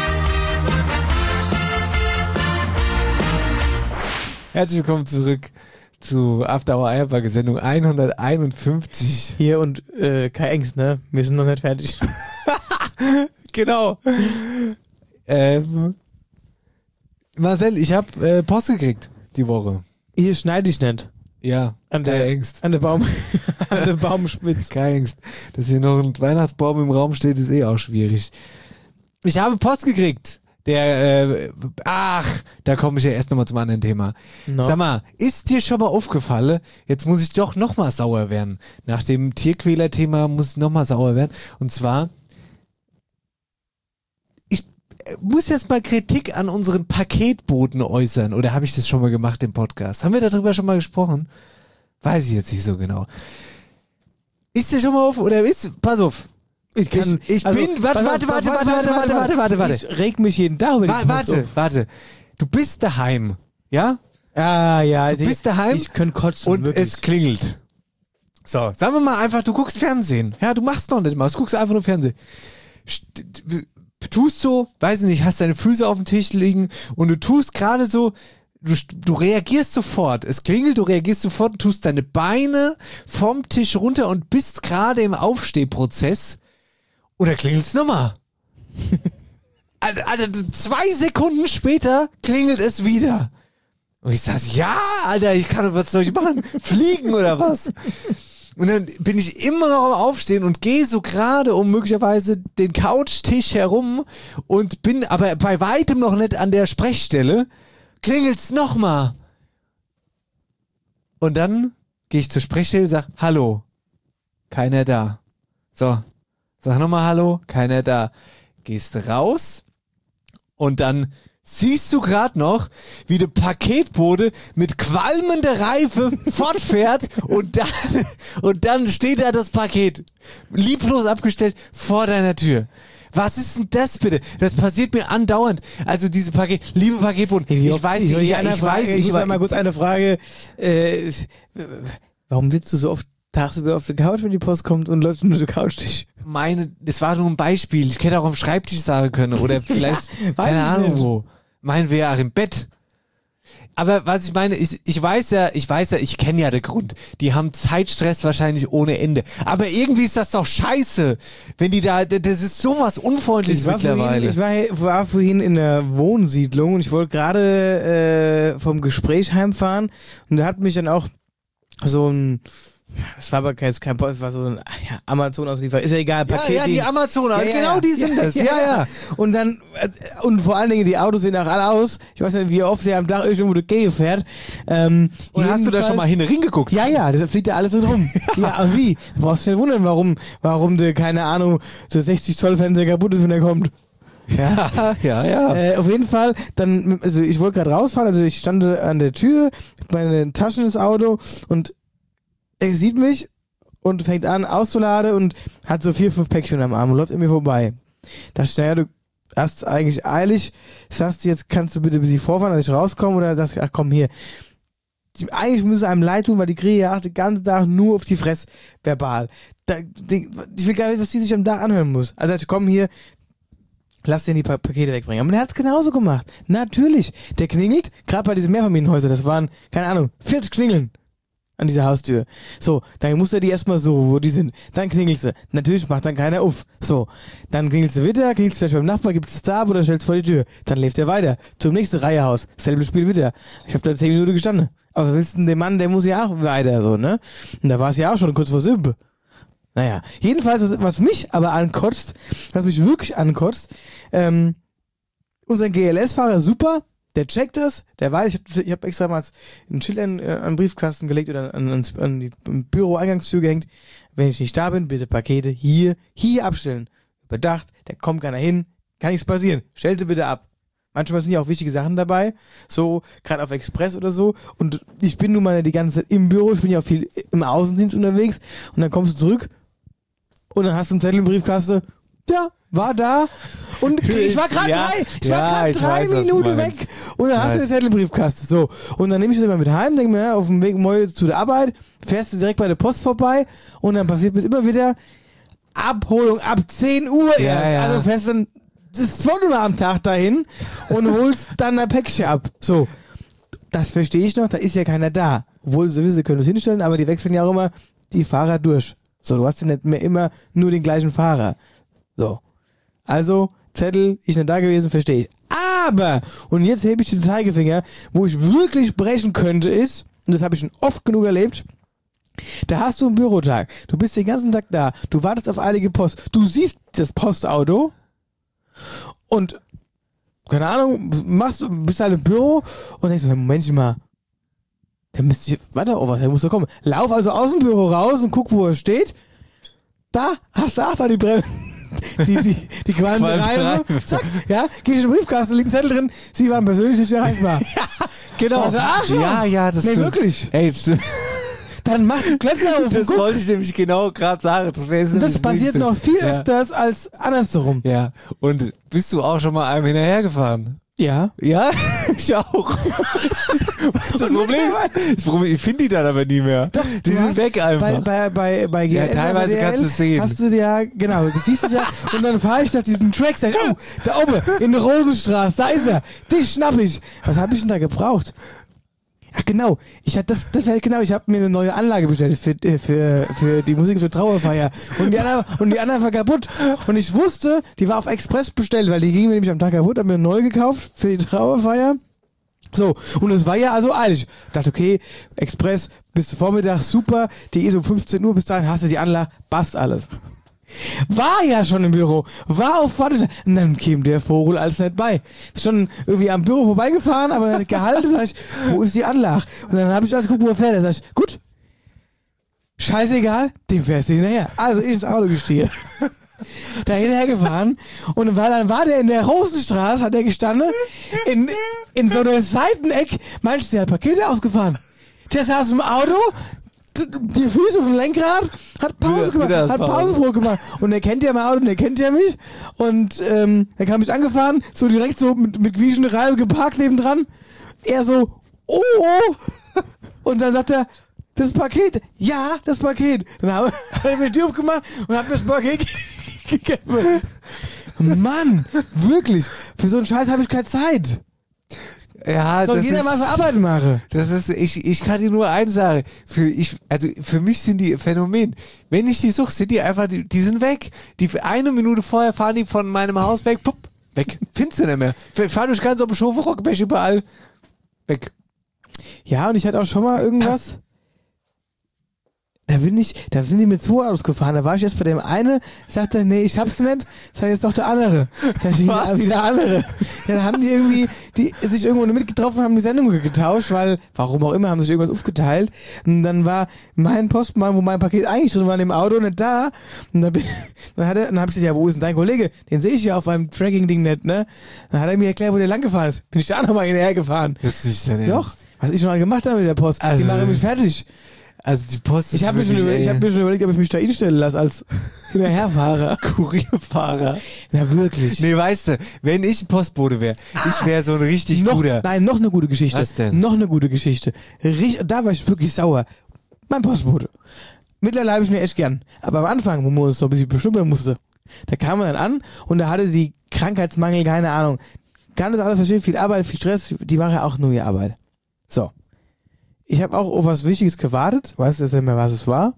Herzlich willkommen zurück zu After Hour Eierbacke Sendung hunderteinundfünfzig. Hier und äh, Kai Engst, ne? Wir sind noch nicht fertig. Genau. Ähm, Marcel, ich habe äh, Post gekriegt die Woche. Hier schneide ich nicht. Ja, An der, Kai Engst. An der, Baum, an der Baumspitze. Kai Engst. Dass hier noch ein Weihnachtsbaum im Raum steht, ist eh auch schwierig. Ich habe Post gekriegt. Der, äh, ach, da komme ich ja erst nochmal zum anderen Thema. No. Sag mal, ist dir schon mal aufgefallen, jetzt muss ich doch nochmal sauer werden. Nach dem Tierquäler-Thema muss ich nochmal sauer werden. Und zwar, ich äh, muss jetzt mal Kritik an unseren Paketboten äußern. Oder habe ich das schon mal gemacht im Podcast? Haben wir darüber schon mal gesprochen? Weiß ich jetzt nicht so genau. Ist dir schon mal auf, oder ist, pass auf. Ich, kann, ich, ich also, bin, warte, warte, warte, warte, warte, warte, warte, warte, warte. Ich reg mich jeden Tag über die Wa- Warte, auf. warte. Du bist daheim, ja? Ah, ja. Du bist daheim Ich könnte kotzen, und wirklich. es klingelt. So, sagen wir mal einfach, du guckst Fernsehen. Ja, du machst doch nicht mal, du guckst einfach nur Fernsehen. St- tust so, weiß nicht, hast deine Füße auf dem Tisch liegen und du tust gerade so, du, du reagierst sofort. Es klingelt, du reagierst sofort, tust deine Beine vom Tisch runter und bist gerade im Aufstehprozess. Oder klingelt's nochmal? Alter, Alter, zwei Sekunden später klingelt es wieder. Und ich sag, ja, Alter, ich kann, was soll ich machen? Fliegen oder was? Und dann bin ich immer noch am Aufstehen und gehe so gerade um möglicherweise den Couchtisch herum und bin aber bei weitem noch nicht an der Sprechstelle. Klingelt's nochmal. Und dann gehe ich zur Sprechstelle und sag, hallo. Keiner da. So. Sag nochmal Hallo, keiner da. Gehst raus und dann siehst du gerade noch, wie der Paketbote mit qualmender Reife fortfährt und dann, und dann steht da das Paket, lieblos abgestellt, vor deiner Tür. Was ist denn das bitte? Das passiert mir andauernd. Also diese Paket, liebe Paketboten, Wie ich oft- weiß nicht, ich, ich, eine ich Frage, weiß ich nicht, muss ich, einmal kurz eine Frage. Äh, warum sitzt du so oft tagsüber auf der Couch, wenn die Post kommt und läuft nur der Couchtisch. Meine, das war nur ein Beispiel. Ich hätte auch am Schreibtisch sagen können oder vielleicht, ja, keine Ahnung wo. Meinen wir ja auch im Bett. Aber was ich meine, ist, ich weiß ja, ich weiß ja, ich kenne ja den Grund. Die haben Zeitstress wahrscheinlich ohne Ende. Aber irgendwie ist das doch scheiße, wenn die da, das ist sowas Unfreundliches mittlerweile. Vorhin, ich war, war vorhin in der Wohnsiedlung und ich wollte gerade äh, vom Gespräch heimfahren und da hat mich dann auch so ein, es war aber jetzt kein Post, es war so ein ja, Amazon-Auslieferer, ist ja egal, Paket. Ja, ja, die Amazon, ja, ja, genau ja. die sind ja, das, ja, ja, ja. Und dann, und vor allen Dingen, die Autos sehen auch alle aus. Ich weiß nicht, wie oft der am Tag irgendwo durch die Gegend fährt. Ähm, und hast du da schon mal hin hingeguckt? Ja, ja, da fliegt ja alles so drum. ja, aber wie? Du brauchst dich nicht wundern, warum, warum der, keine Ahnung, so sechzig Zoll Fernseher kaputt ist, wenn der kommt. Ja, ja, ja. Äh, auf jeden Fall, dann, also ich wollte gerade rausfahren, also ich stand an der Tür, meine Taschen ins Auto und er sieht mich und fängt an auszuladen und hat so vier, fünf Päckchen am Arm und läuft an mir vorbei. Da dachte ich, naja, du hast eigentlich eilig, sagst du jetzt, kannst du bitte bis sie vorfahren, dass ich rauskomme oder sagst du, ach komm hier. Die, eigentlich müsste einem leid tun, weil die kriege ja den ganzen Tag nur auf die Fresse verbal. Da, die, ich will gar nicht, was die sich am Tag anhören muss. Also ich komm hier, lass dir die pa- Pakete wegbringen. Aber der hat es genauso gemacht. Natürlich. Der klingelt, gerade bei diesen Mehrfamilienhäusern, das waren, keine Ahnung, vierzig Klingeln an dieser Haustür. So, dann muss er die erstmal suchen, wo die sind. Dann klingelst du. Natürlich macht dann keiner auf. So, dann klingelst du wieder, klingelst vielleicht beim Nachbar, gibst es da ab oder stellst vor die Tür. Dann läuft er weiter. Zum nächsten Reihehaus. Selbes Spiel wieder. Ich habe da zehn Minuten gestanden. Aber was willst du denn, der Mann, der muss ja auch weiter, so, ne? Und da war es ja auch schon kurz vor Simpe. Naja, jedenfalls, was, was mich aber ankotzt, was mich wirklich ankotzt, ähm, unser G L S-Fahrer, super, der checkt das, der weiß, ich habe ich hab extra mal ein Schild an, an den Briefkasten gelegt oder an, an, an die Büro-Eingangstür gehängt. Wenn ich nicht da bin, bitte Pakete hier, hier abstellen. Überdacht, da kommt keiner hin, kann nichts passieren. Stell sie bitte ab. Manchmal sind ja auch wichtige Sachen dabei, so, gerade auf Express oder so. Und ich bin nun mal die ganze Zeit im Büro, ich bin ja auch viel im Außendienst unterwegs. Und dann kommst du zurück und dann hast du einen Zettel im Briefkasten. Ja, war da. Und ich war gerade ja, drei, ich ja, war gerade drei weiß, Minuten weg. Und dann hast du den Zettel im Briefkasten. So. Und dann nehme ich das immer mit heim, denke mir, ja, auf dem Weg morgen zu der Arbeit, fährst du direkt bei der Post vorbei und dann passiert bis immer wieder Abholung ab zehn Uhr Ja, erst. ja. Also fährst dann das zweite Mal am Tag dahin und holst dann ein Päckchen ab. So. Das verstehe ich noch, da ist ja keiner da. Obwohl, sowieso, sie können es hinstellen, aber die wechseln ja auch immer die Fahrer durch. So, du hast ja nicht mehr immer nur den gleichen Fahrer. So. Also, Zettel, ich nicht da gewesen, verstehe ich. Aber, und jetzt hebe ich den Zeigefinger, wo ich wirklich brechen könnte, ist, und das habe ich schon oft genug erlebt, da hast du einen Bürotag, du bist den ganzen Tag da, du wartest auf eilige Post, du siehst das Postauto und, keine Ahnung, machst du, bist halt im Büro und denkst, Moment mal, der müsste, warte, oh was, der muss doch kommen. Lauf also aus dem Büro raus und guck, wo er steht. Da hast du, ach, da die Bremse. Die, die, die qualmende Reibe. Zack, ja, geh ich in den Briefkasten, liegt ein Zettel drin, sie waren persönlich nicht erreichbar. Ja, genau. Also Arschloch. Ja, ja, das Nee, stimmt. wirklich. Ey, das stimmt. Dann mach die Klötze auf und Das guck. wollte ich nämlich genau gerade sagen. Das, wäre jetzt Und das das passiert Nächste. noch viel Ja. öfters als andersrum. Ja, und bist du auch schon mal einem hinterhergefahren? Ja. Ja, ich auch. Was ist das Problem? Das Problem, ich finde die dann aber nie mehr. Doch, die du sind hast weg einfach. Bei, bei, bei, bei G Ja, L S teilweise oder kannst du es sehen. Hast du ja, genau, du siehst es ja. Und dann fahre ich nach diesem Track, sag ich, oh, da oben, in der Rosenstraße, da ist er. Dich schnapp ich. Was habe ich denn da gebraucht? Ach genau, ich hatte das, das wäre genau, ich habe mir eine neue Anlage bestellt für, äh, für, für die Musik für Trauerfeier und die andere und die andere war kaputt und ich wusste, die war auf Express bestellt, weil die ging mir nämlich am Tag kaputt, habe mir eine neue gekauft für die Trauerfeier. So, und es war ja also eilig. Ich dachte, okay, Express bis zum Vormittag, super, die ist um fünfzehn Uhr, bis dahin hast du die Anlage, passt alles. War ja schon im Büro, war auf Warteschlange. Und dann kam der Vogel alles nicht bei. Schon irgendwie am Büro vorbeigefahren, aber nicht gehalten. Sag ich, wo ist die Anlage? Und dann habe ich alles geguckt, wo er fährt. Da sag ich, gut, scheißegal, dem fährst du hinterher. Also ich ins Auto gestiegen. Da hinterher gefahren und weil dann war der in der Rosenstraße, hat er gestanden, in, in so einer Seiteneck, meinst du, der hat Pakete ausgefahren. Der saß im Auto, die Füße auf dem Lenkrad, hat Pause Wieder- gemacht, wieder hat Pause. Pausebrot gemacht. Und er kennt ja mein Auto und er kennt ja mich. Und ähm, er kam mich angefahren, so direkt so mit, mit quietschender Reibe geparkt nebendran. Er so, oh, oh. Und dann sagt er, das Paket, ja, das Paket. Dann habe hab ich mir die Tür aufgemacht und habe mir das Paket gegeben. Mann, wirklich, für so einen Scheiß habe ich keine Zeit. Ja, Soll das jeder ist, mal so Arbeit machen. Das ist, ich, ich kann dir nur eins sagen. Für, ich, also für mich sind die Phänomen. Wenn ich die suche, sind die einfach, die, die sind weg. Die eine Minute vorher fahren die von meinem Haus weg, pupp, weg. Findest du nicht mehr. Fahr durch ganz auf dem Schofe, Rockbech überall. Weg. Ja, und ich hatte auch schon mal irgendwas. Da bin ich, da sind die mit zwei Autos gefahren. Da war ich erst bei dem eine, sagte, nee, ich hab's nicht. Sag jetzt doch der andere. Sag ich, ja, wie der andere. Ja, dann haben die irgendwie, die sich irgendwo mitgetroffen, haben die Sendung getauscht, weil, warum auch immer, haben sich irgendwas aufgeteilt. Und dann war mein Postmann, wo mein Paket eigentlich drin war, in dem Auto nicht da. Und dann, bin, dann, hat er, dann hab ich gesagt, ja, wo ist denn dein Kollege? Den sehe ich ja auf meinem Tracking-Ding nicht, ne? Dann hat er mir erklärt, wo der lang gefahren ist. Bin ich da nochmal hinterher gefahren. Das ist nicht dein Doch, was ich schon mal gemacht habe mit der Post. Also, die machen mich fertig. Also die Post ist Ich habe mir, schon überlegt, ich hab mir schon überlegt, ob ich mich da hinstellen lasse als Hinterherfahrer. Kurierfahrer. Na wirklich. Nee, weißt du, wenn ich ein Postbote wäre, ah, ich wäre so ein richtig noch, guter. Nein, noch eine gute Geschichte. Was denn? Noch eine gute Geschichte. Richt, da war ich wirklich sauer. Mein Postbote. Mittlerweile habe ich ihn echt gern. Aber am Anfang, wo man uns so ein bisschen bestimmen musste, da kam man dann an und da hatte die Krankheitsmangel, keine Ahnung. Kann das alles verstehen, viel Arbeit, viel Stress, die machen ja auch nur ihre Arbeit. So. Ich habe auch auf was Wichtiges gewartet, weiß jetzt nicht mehr, was es war.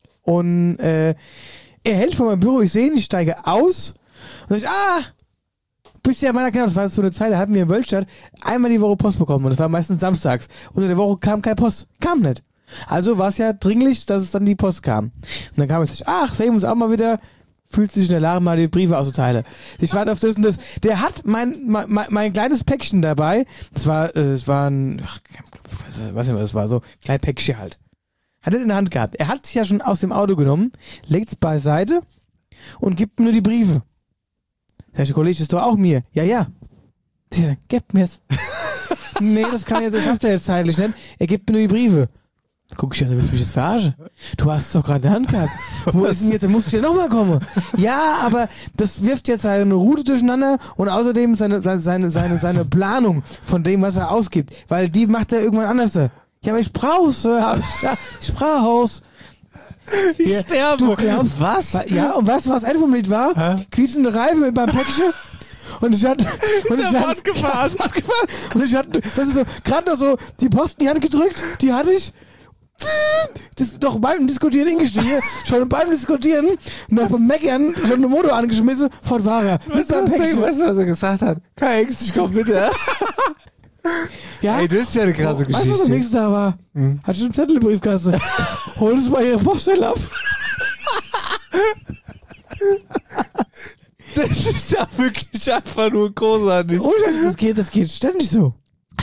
Und äh, er hält vor meinem Büro, ich sehe ihn, ich steige aus und sag ich, ah, bist ja in meiner Kinder, das war so eine Zeit, da hatten wir in Wölstadt einmal die Woche Post bekommen und das war meistens samstags. Unter der Woche kam keine Post, kam nicht. Also war es ja dringlich, dass es dann die Post kam. Und dann kam ich, ach, sehen wir uns auch mal wieder, fühlt sich in der Lage, mal die Briefe auszuteilen. Ich warte auf das und das. Der hat mein, mein, mein kleines Päckchen dabei, das war, äh, das war ein, ach, ich weiß nicht, was das war, so ein kleines Päckchen halt. Hat er in der Hand gehabt. Er hat es ja schon aus dem Auto genommen, legt es beiseite und gibt mir nur die Briefe. Sag ich, der Kollege, ist doch auch mir. Ja, ja. Tja, gib mir's. Nee, das kann jetzt, das schafft er jetzt zeitlich nicht. Er gibt mir nur die Briefe. Guck ich an, du willst mich jetzt verarschen? Du hast es doch gerade in der Hand gehabt. Wo ist denn jetzt? Dann musst du ja nochmal kommen. Ja, aber das wirft jetzt seine Route durcheinander und außerdem seine, seine, seine, seine Planung von dem, was er ausgibt. Weil die macht er irgendwann anders. Ja, aber ich brauch's. Ich brauch's. Ich ja, sterbe. Du glaubst, was? Ja, und weißt du, was Ende vom Lied war? Hä? Quietschende Reifen mit meinem Päckchen. Und ich hatte, und ich hatte, fortgefahren. fortgefahren. Und ich hatte, das ist so, gerade noch so, die Post in die Hand gedrückt, die hatte ich. Das doch beim Diskutieren hingestiegen, schon beim Diskutieren, noch beim Meckern, schon den Motor angeschmissen, fort war er. Weißt du, was, was er gesagt hat? Keine Angst, ich komm bitte. Ja? Ey, das ist ja eine krasse Weißt du, Geschichte. was am nächsten Tag war? Hm. Hat schon einen Zettel in der Briefkasse. Hol es mal ihre Poststelle ab. Das ist ja wirklich einfach nur großartig. Oh, das geht, das geht ständig so.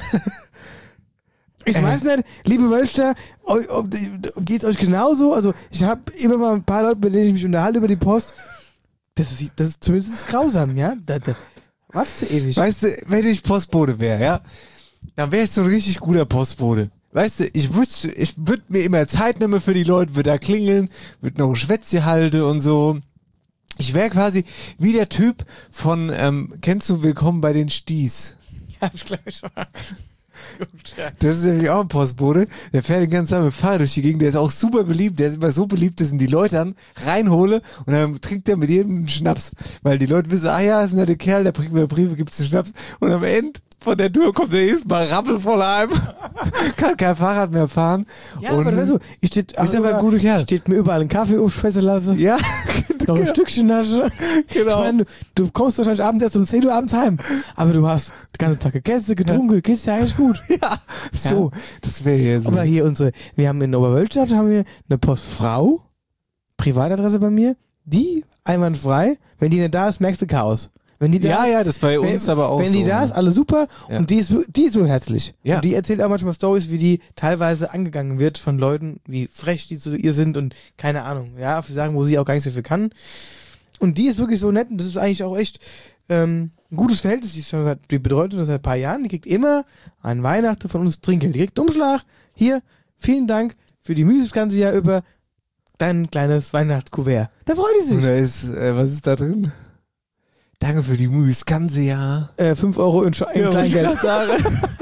Ich äh. weiß nicht, liebe Wölster, geht's euch genauso? Also ich habe immer mal ein paar Leute, mit denen ich mich unterhalte über die Post. Das ist, das ist zumindest grausam, ja? Da, da, wartest du ewig. Weißt du, wenn ich Postbote wäre, ja, dann wäre ich so ein richtig guter Postbote. Weißt du, ich wüsste, ich würde mir immer Zeit nehmen für die Leute, würde da klingeln, würde noch ein Schwätzchen halten und so. Ich wäre quasi wie der Typ von, ähm, kennst du Willkommen bei den Sties? Ja, ich glaube schon mal. Das ist nämlich auch ein Postbote, der fährt den ganzen Tag mit Fahrrad durch die Gegend, der ist auch super beliebt, der ist immer so beliebt, dass ihn die Leute dann reinhole und dann trinkt er mit jedem einen Schnaps, weil die Leute wissen, ah ja, ist ein netter Kerl, der bringt mir Briefe, gibt's einen Schnaps und am Ende von der Tour kommt er erstmal rappelvoll heim, kann kein Fahrrad mehr fahren. Ja, und aber weißt du, ich steht, ist aber ein guter Kerl. Steht mir überall einen Kaffee aufspeisen lassen. Ja, noch ein Stückchen Nasche. Genau. Ich meine, du, du kommst wahrscheinlich abends erst um zehn Uhr abends heim, aber du hast den ganzen Tag gegessen, getrunken, ja. Geht's ja eigentlich gut. Ja, so, ja. Das wäre hier so. Aber hier unsere, wir haben in Oberwölstadt haben wir eine Postfrau, Privatadresse bei mir, die einwandfrei, wenn die nicht da ist, merkst du Chaos. Wenn die da ja, ist, ja, das ist bei wenn, uns aber auch Wenn so, die da ne? ist, alles super Ja. und die ist, die ist so herzlich. Ja. Und die erzählt auch manchmal Storys, wie die teilweise angegangen wird von Leuten, wie frech die zu ihr sind und keine Ahnung, ja, für Sachen, wo sie auch gar nichts dafür kann. Und die ist wirklich so nett und das ist eigentlich auch echt ähm, ein gutes Verhältnis. Die, ist schon seit, die betreut uns seit ein paar Jahren, die kriegt immer an Weihnachten von uns Trinkgeld. Die kriegt Umschlag, hier, vielen Dank für die Mühe das ganze Jahr über dein kleines Weihnachtskuvert. Da freut die sich. Und da ist, äh, was ist da drin? Danke für die Mühe, das ganze Jahr. Äh, fünf Euro in, Sch- in Ja, Kleingeld.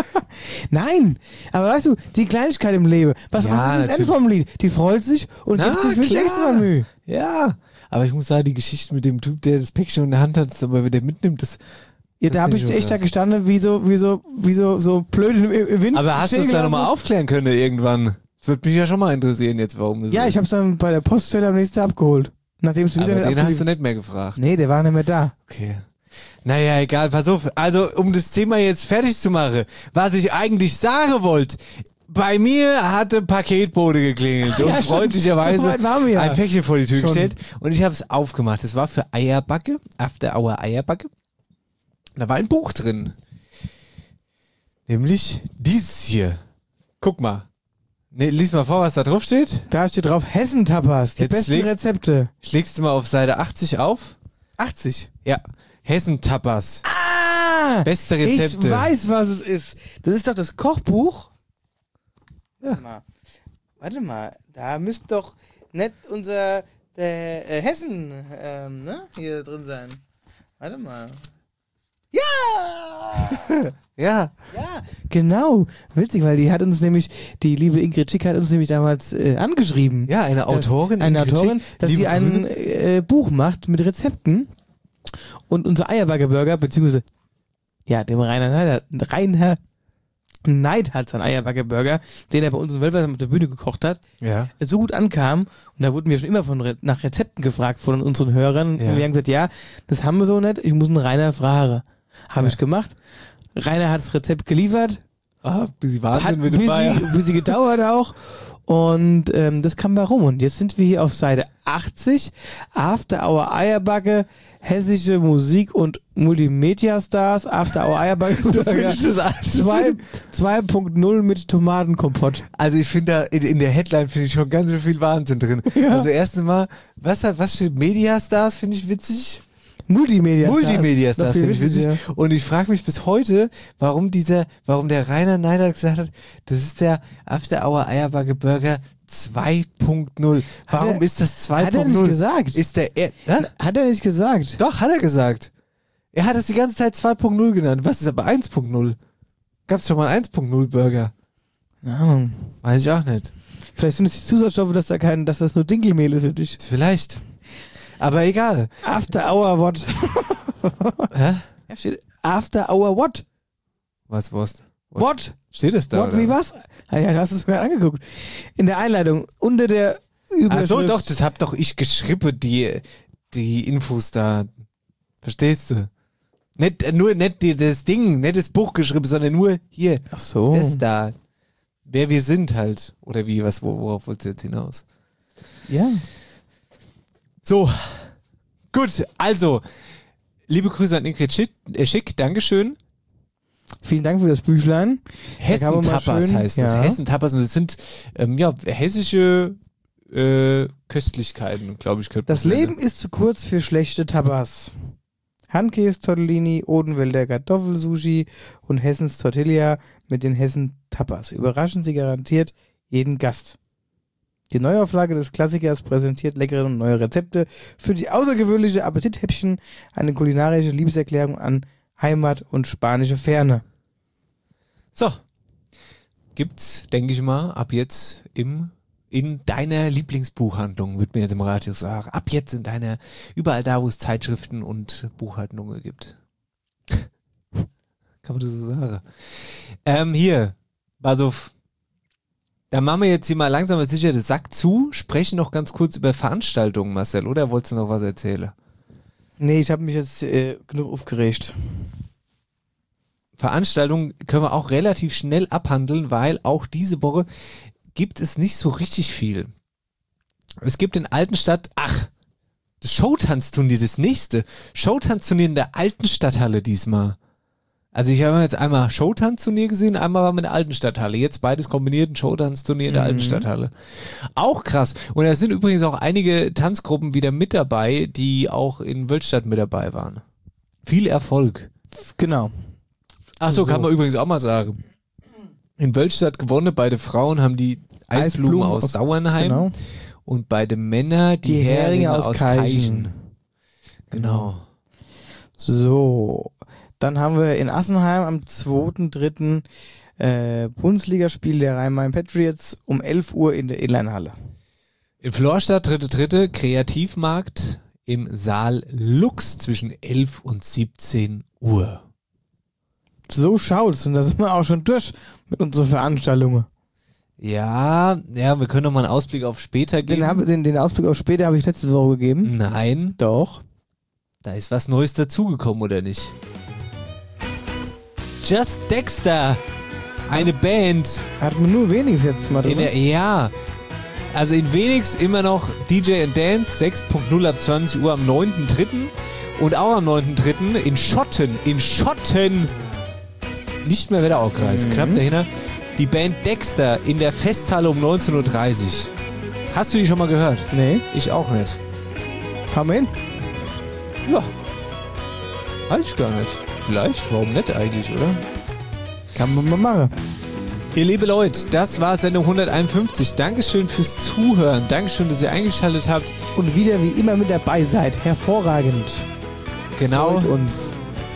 Nein, aber weißt du, die Kleinigkeit im Leben. Was, Ja, was ist das Ende natürlich. vom Lied? Die freut sich und Na, gibt sich wirklich klar. extra Mühe. Ja, aber ich muss sagen, die Geschichte mit dem Typ, der das Päckchen in der Hand hat, aber wenn der mitnimmt, das. Ja, das da habe find ich schon echt da krass. gestanden, wie so, wie so, wie so, so blöd im, im Wind. Aber hast du es stehen da nochmal gelassen. aufklären können irgendwann? Das würde mich ja schon mal interessieren jetzt, warum das Ja, so ich habe es dann bei der Poststelle am nächsten Tag abgeholt. Nachdem es Aber wieder den nicht hast du abgeliefert. nicht mehr gefragt. Nee, der war nicht mehr da. Okay. Naja, egal, pass auf. Also, um das Thema jetzt fertig zu machen, was ich eigentlich sagen wollte. Bei mir hatte Paketbote geklingelt Ja, und stimmt. freundlicherweise So weit waren wir ja. ein Päckchen vor die Tür Schon. gestellt und ich habe es aufgemacht. Das war für Eierbacke, After Hour Eierbacke. Da war ein Buch drin. Nämlich dieses hier. Guck mal. Ne, lies mal vor, was da drauf steht. Da steht drauf Hessen-Tapas, die Jetzt besten schlägst- Rezepte. Schlägst du mal auf Seite achtzig auf? achtzig? Ja. Hessen-Tapas. Ah! Beste Rezepte. Ich weiß, was es ist. Das ist doch das Kochbuch. Ja. Warte mal, Warte mal. Da müsste doch nicht unser der äh, Hessen ähm, ne? hier drin sein. Warte mal. Ja! Ja. Ja, genau. Witzig, weil die hat uns nämlich, die liebe Ingrid Schick hat uns nämlich damals äh, angeschrieben. Ja, eine dass- Autorin, Eine Ingrid Autorin, Schick. dass Liebe sie ein Grüße. äh, Buch macht mit Rezepten und unser Eierbacke-Burger, beziehungsweise, ja, dem Rainer Neidhardt, Rainer Neidhardt, sein Eierbacke-Burger, den er bei uns in Weltweit auf der Bühne gekocht hat, Ja. so gut ankam, und da wurden wir schon immer von Re nach Rezepten gefragt von unseren Hörern, Ja. und wir haben gesagt, ja, das haben wir so nicht, ich muss einen Rainer fragen. Habe Ja. ich gemacht. Rainer hat das Rezept geliefert. Ah, bisschen Wahnsinn Hat mit ein dabei. bisschen, bisschen gedauert auch. Und ähm, das kam bei rum. Und jetzt sind wir hier auf Seite achtzig. After Hour Eierbacke, hessische Musik und Multimedia-Stars. After Hour Eierbacke. Das finde ich das alles. zwei- zwei Punkt null mit Tomatenkompott. Also ich finde da in, in der Headline finde ich schon ganz schön viel Wahnsinn drin. Ja. Also erstens mal, was hat, was steht Mediastars, finde ich witzig. Multimedia-Stars. Multimedia-Stars Noch viel finde ich witziger. witzig. Und ich frage mich bis heute, warum dieser, warum der Rainer Neidhardt gesagt hat, das ist der After Hour Eierbacke Burger zwei Punkt null. Warum er- ist das zwei Hat er Punkt null? nicht gesagt. Ist der, er, hä? Hat er nicht gesagt. Doch, hat er gesagt. Er hat es die ganze Zeit zwei Punkt null genannt. Was ist aber eins Punkt null? Gab es schon mal einen eins Punkt null Burger? Keine Ahnung. Weiß ich auch nicht. Vielleicht sind es die Zusatzstoffe, dass da kein, dass das nur Dinkelmehl ist für dich. Vielleicht. Aber egal. After Hour what? Hä? Ja, steht After Hour what? Was, was? What? Steht es da? What, oder? wie was? Ah, ja, du hast es sogar angeguckt. In der Einleitung, unter der Überschrift. Ach so, doch, das hab doch ich geschrieben, die, die Infos da. Verstehst du? Nicht, äh, nur nicht die, das Ding, nicht das Buch geschrieben, sondern nur hier. Ach so. Das da. Wer wir sind halt. Oder wie, was, wo- worauf wolltest du jetzt hinaus? Ja. So. Gut, also. Liebe Grüße an Ingrid Schick, äh, Schick, Dankeschön. Vielen Dank für das Büchlein. Da kann man mal Hessen-Tapas schön- heißt das. ja. Hessen-Tapas. Und das sind, ähm, ja, hessische äh, Köstlichkeiten, glaube ich. könnte Das man Leben nennen. ist zu kurz für schlechte Tapas. Handkäse Tortellini, Odenwälder Kartoffelsushi und Hessens Tortilla mit den Hessen Tapas. Überraschen Sie garantiert jeden Gast. Die Neuauflage des Klassikers präsentiert leckere und neue Rezepte für die außergewöhnliche Appetithäppchen, eine kulinarische Liebeserklärung an Heimat und spanische Ferne. So. Gibt's, denke ich mal, ab jetzt im in deiner Lieblingsbuchhandlung, wird mir jetzt im Radio sagen. Ab jetzt in deiner, überall da, wo es Zeitschriften und Buchhandlungen gibt. Kann man das so sagen? Ähm, hier, pass auf. Da machen wir jetzt hier mal langsam aber sicher den Sack zu, sprechen noch ganz kurz über Veranstaltungen, Marcel, oder wolltest du noch was erzählen? Nee, ich habe mich jetzt äh, genug aufgeregt. Veranstaltungen können wir auch relativ schnell abhandeln, weil auch diese Woche gibt es nicht so richtig viel. Es gibt in Altenstadt, ach, das Showtanzturnier, das nächste. Showtanzturnier in der Altenstadthalle diesmal. Also ich habe jetzt einmal Showtanzturnier gesehen, einmal war mit der Altenstadthalle. Jetzt beides kombiniert, ein Showtanzturnier in der Mhm. Altenstadthalle. Auch krass. Und da sind übrigens auch einige Tanzgruppen wieder mit dabei, die auch in Wölstadt mit dabei waren. Viel Erfolg. Genau. Ach so, So. kann man übrigens auch mal sagen. In Wölstadt gewonnen, bei den Frauen haben die Eisblumen, Eisblumen aus, aus- Dauernheim genau. und bei den Männern die, Die Heringe Heringe aus, aus Keichen. Keichen. Genau. So, dann haben wir in Assenheim am zweiten dritten äh, Bundesligaspiel der Rhein-Main Patriots um elf Uhr in der Inline-Halle. In Florstadt, dritte dritte Kreativmarkt im Saal Lux zwischen elf und siebzehn Uhr. So schaut's und da sind wir auch schon durch mit unseren Veranstaltungen. Ja, ja, wir können noch mal einen Ausblick auf später geben. Den, hab, den, den Ausblick auf später habe ich letzte Woche gegeben. Nein. Doch. Da ist was Neues dazugekommen, oder nicht? Just Dexter, eine Band. Hat man nur Wenig's jetzt mal drin. In der, ja, also in Wenig's immer noch D J and Dance, sechs Punkt null ab zwanzig Uhr am neunten dritten Und auch am neunten dritten in Schotten, in Schotten, nicht mehr Wetteraukreis, mhm. knapp dahinter, die Band Dexter in der Festhalle um neunzehn Uhr dreißig. Hast du die schon mal gehört? Nee. Ich auch nicht. Fahren wir hin? Ja. Weiß ich gar nicht. Vielleicht, warum nicht eigentlich, oder? Kann man mal machen. Ihr liebe Leute, das war Sendung hunderteinundfünfzig. Dankeschön fürs Zuhören. Dankeschön, dass ihr eingeschaltet habt. Und wieder wie immer mit dabei seid. Hervorragend. Genau. Freut uns.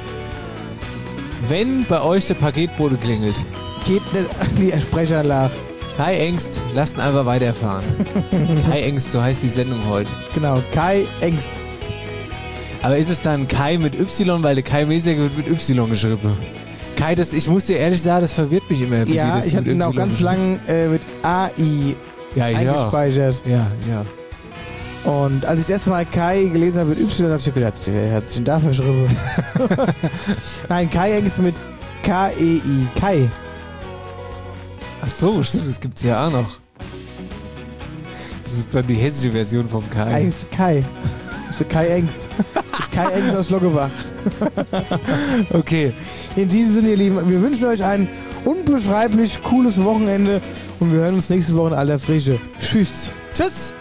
Wenn bei euch der Paketbote klingelt, geht nicht an die Sprechanlage. Kai Engst, lasst ihn einfach weiterfahren. Kai Engst, so heißt die Sendung heute. Genau, Kai Engst. Aber ist es dann Kai mit Y, weil der Kai Mesiak wird mit Y geschrieben? Kai, das, ich muss dir ehrlich sagen, das verwirrt mich immer. Bis Ja, das ich habe ihn auch ganz lang äh, mit A I ja, eingespeichert. Ja, ja. Und als ich das erste Mal Kai gelesen habe mit Y, habe ich gedacht, wer hat sich denn da verschrieben? Nein, Kai Engst mit K E I. Kai. Ach so, stimmt, das gibt's ja auch noch. Das ist dann die hessische Version vom Kai. Eigentlich Kai. Das ist Kai Engst. Kai Engst aus Schlockebach. Okay. In diesem Sinne, ihr Lieben, wir wünschen euch ein unbeschreiblich cooles Wochenende und wir hören uns nächste Woche in aller Frische. Tschüss. Tschüss.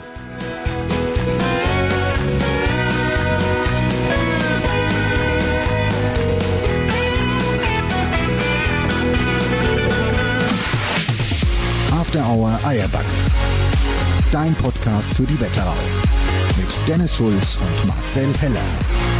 After Hour Eierbacke. Dein Podcast für die Wetterau. Mit Dennis Schulz und Marcel Heller.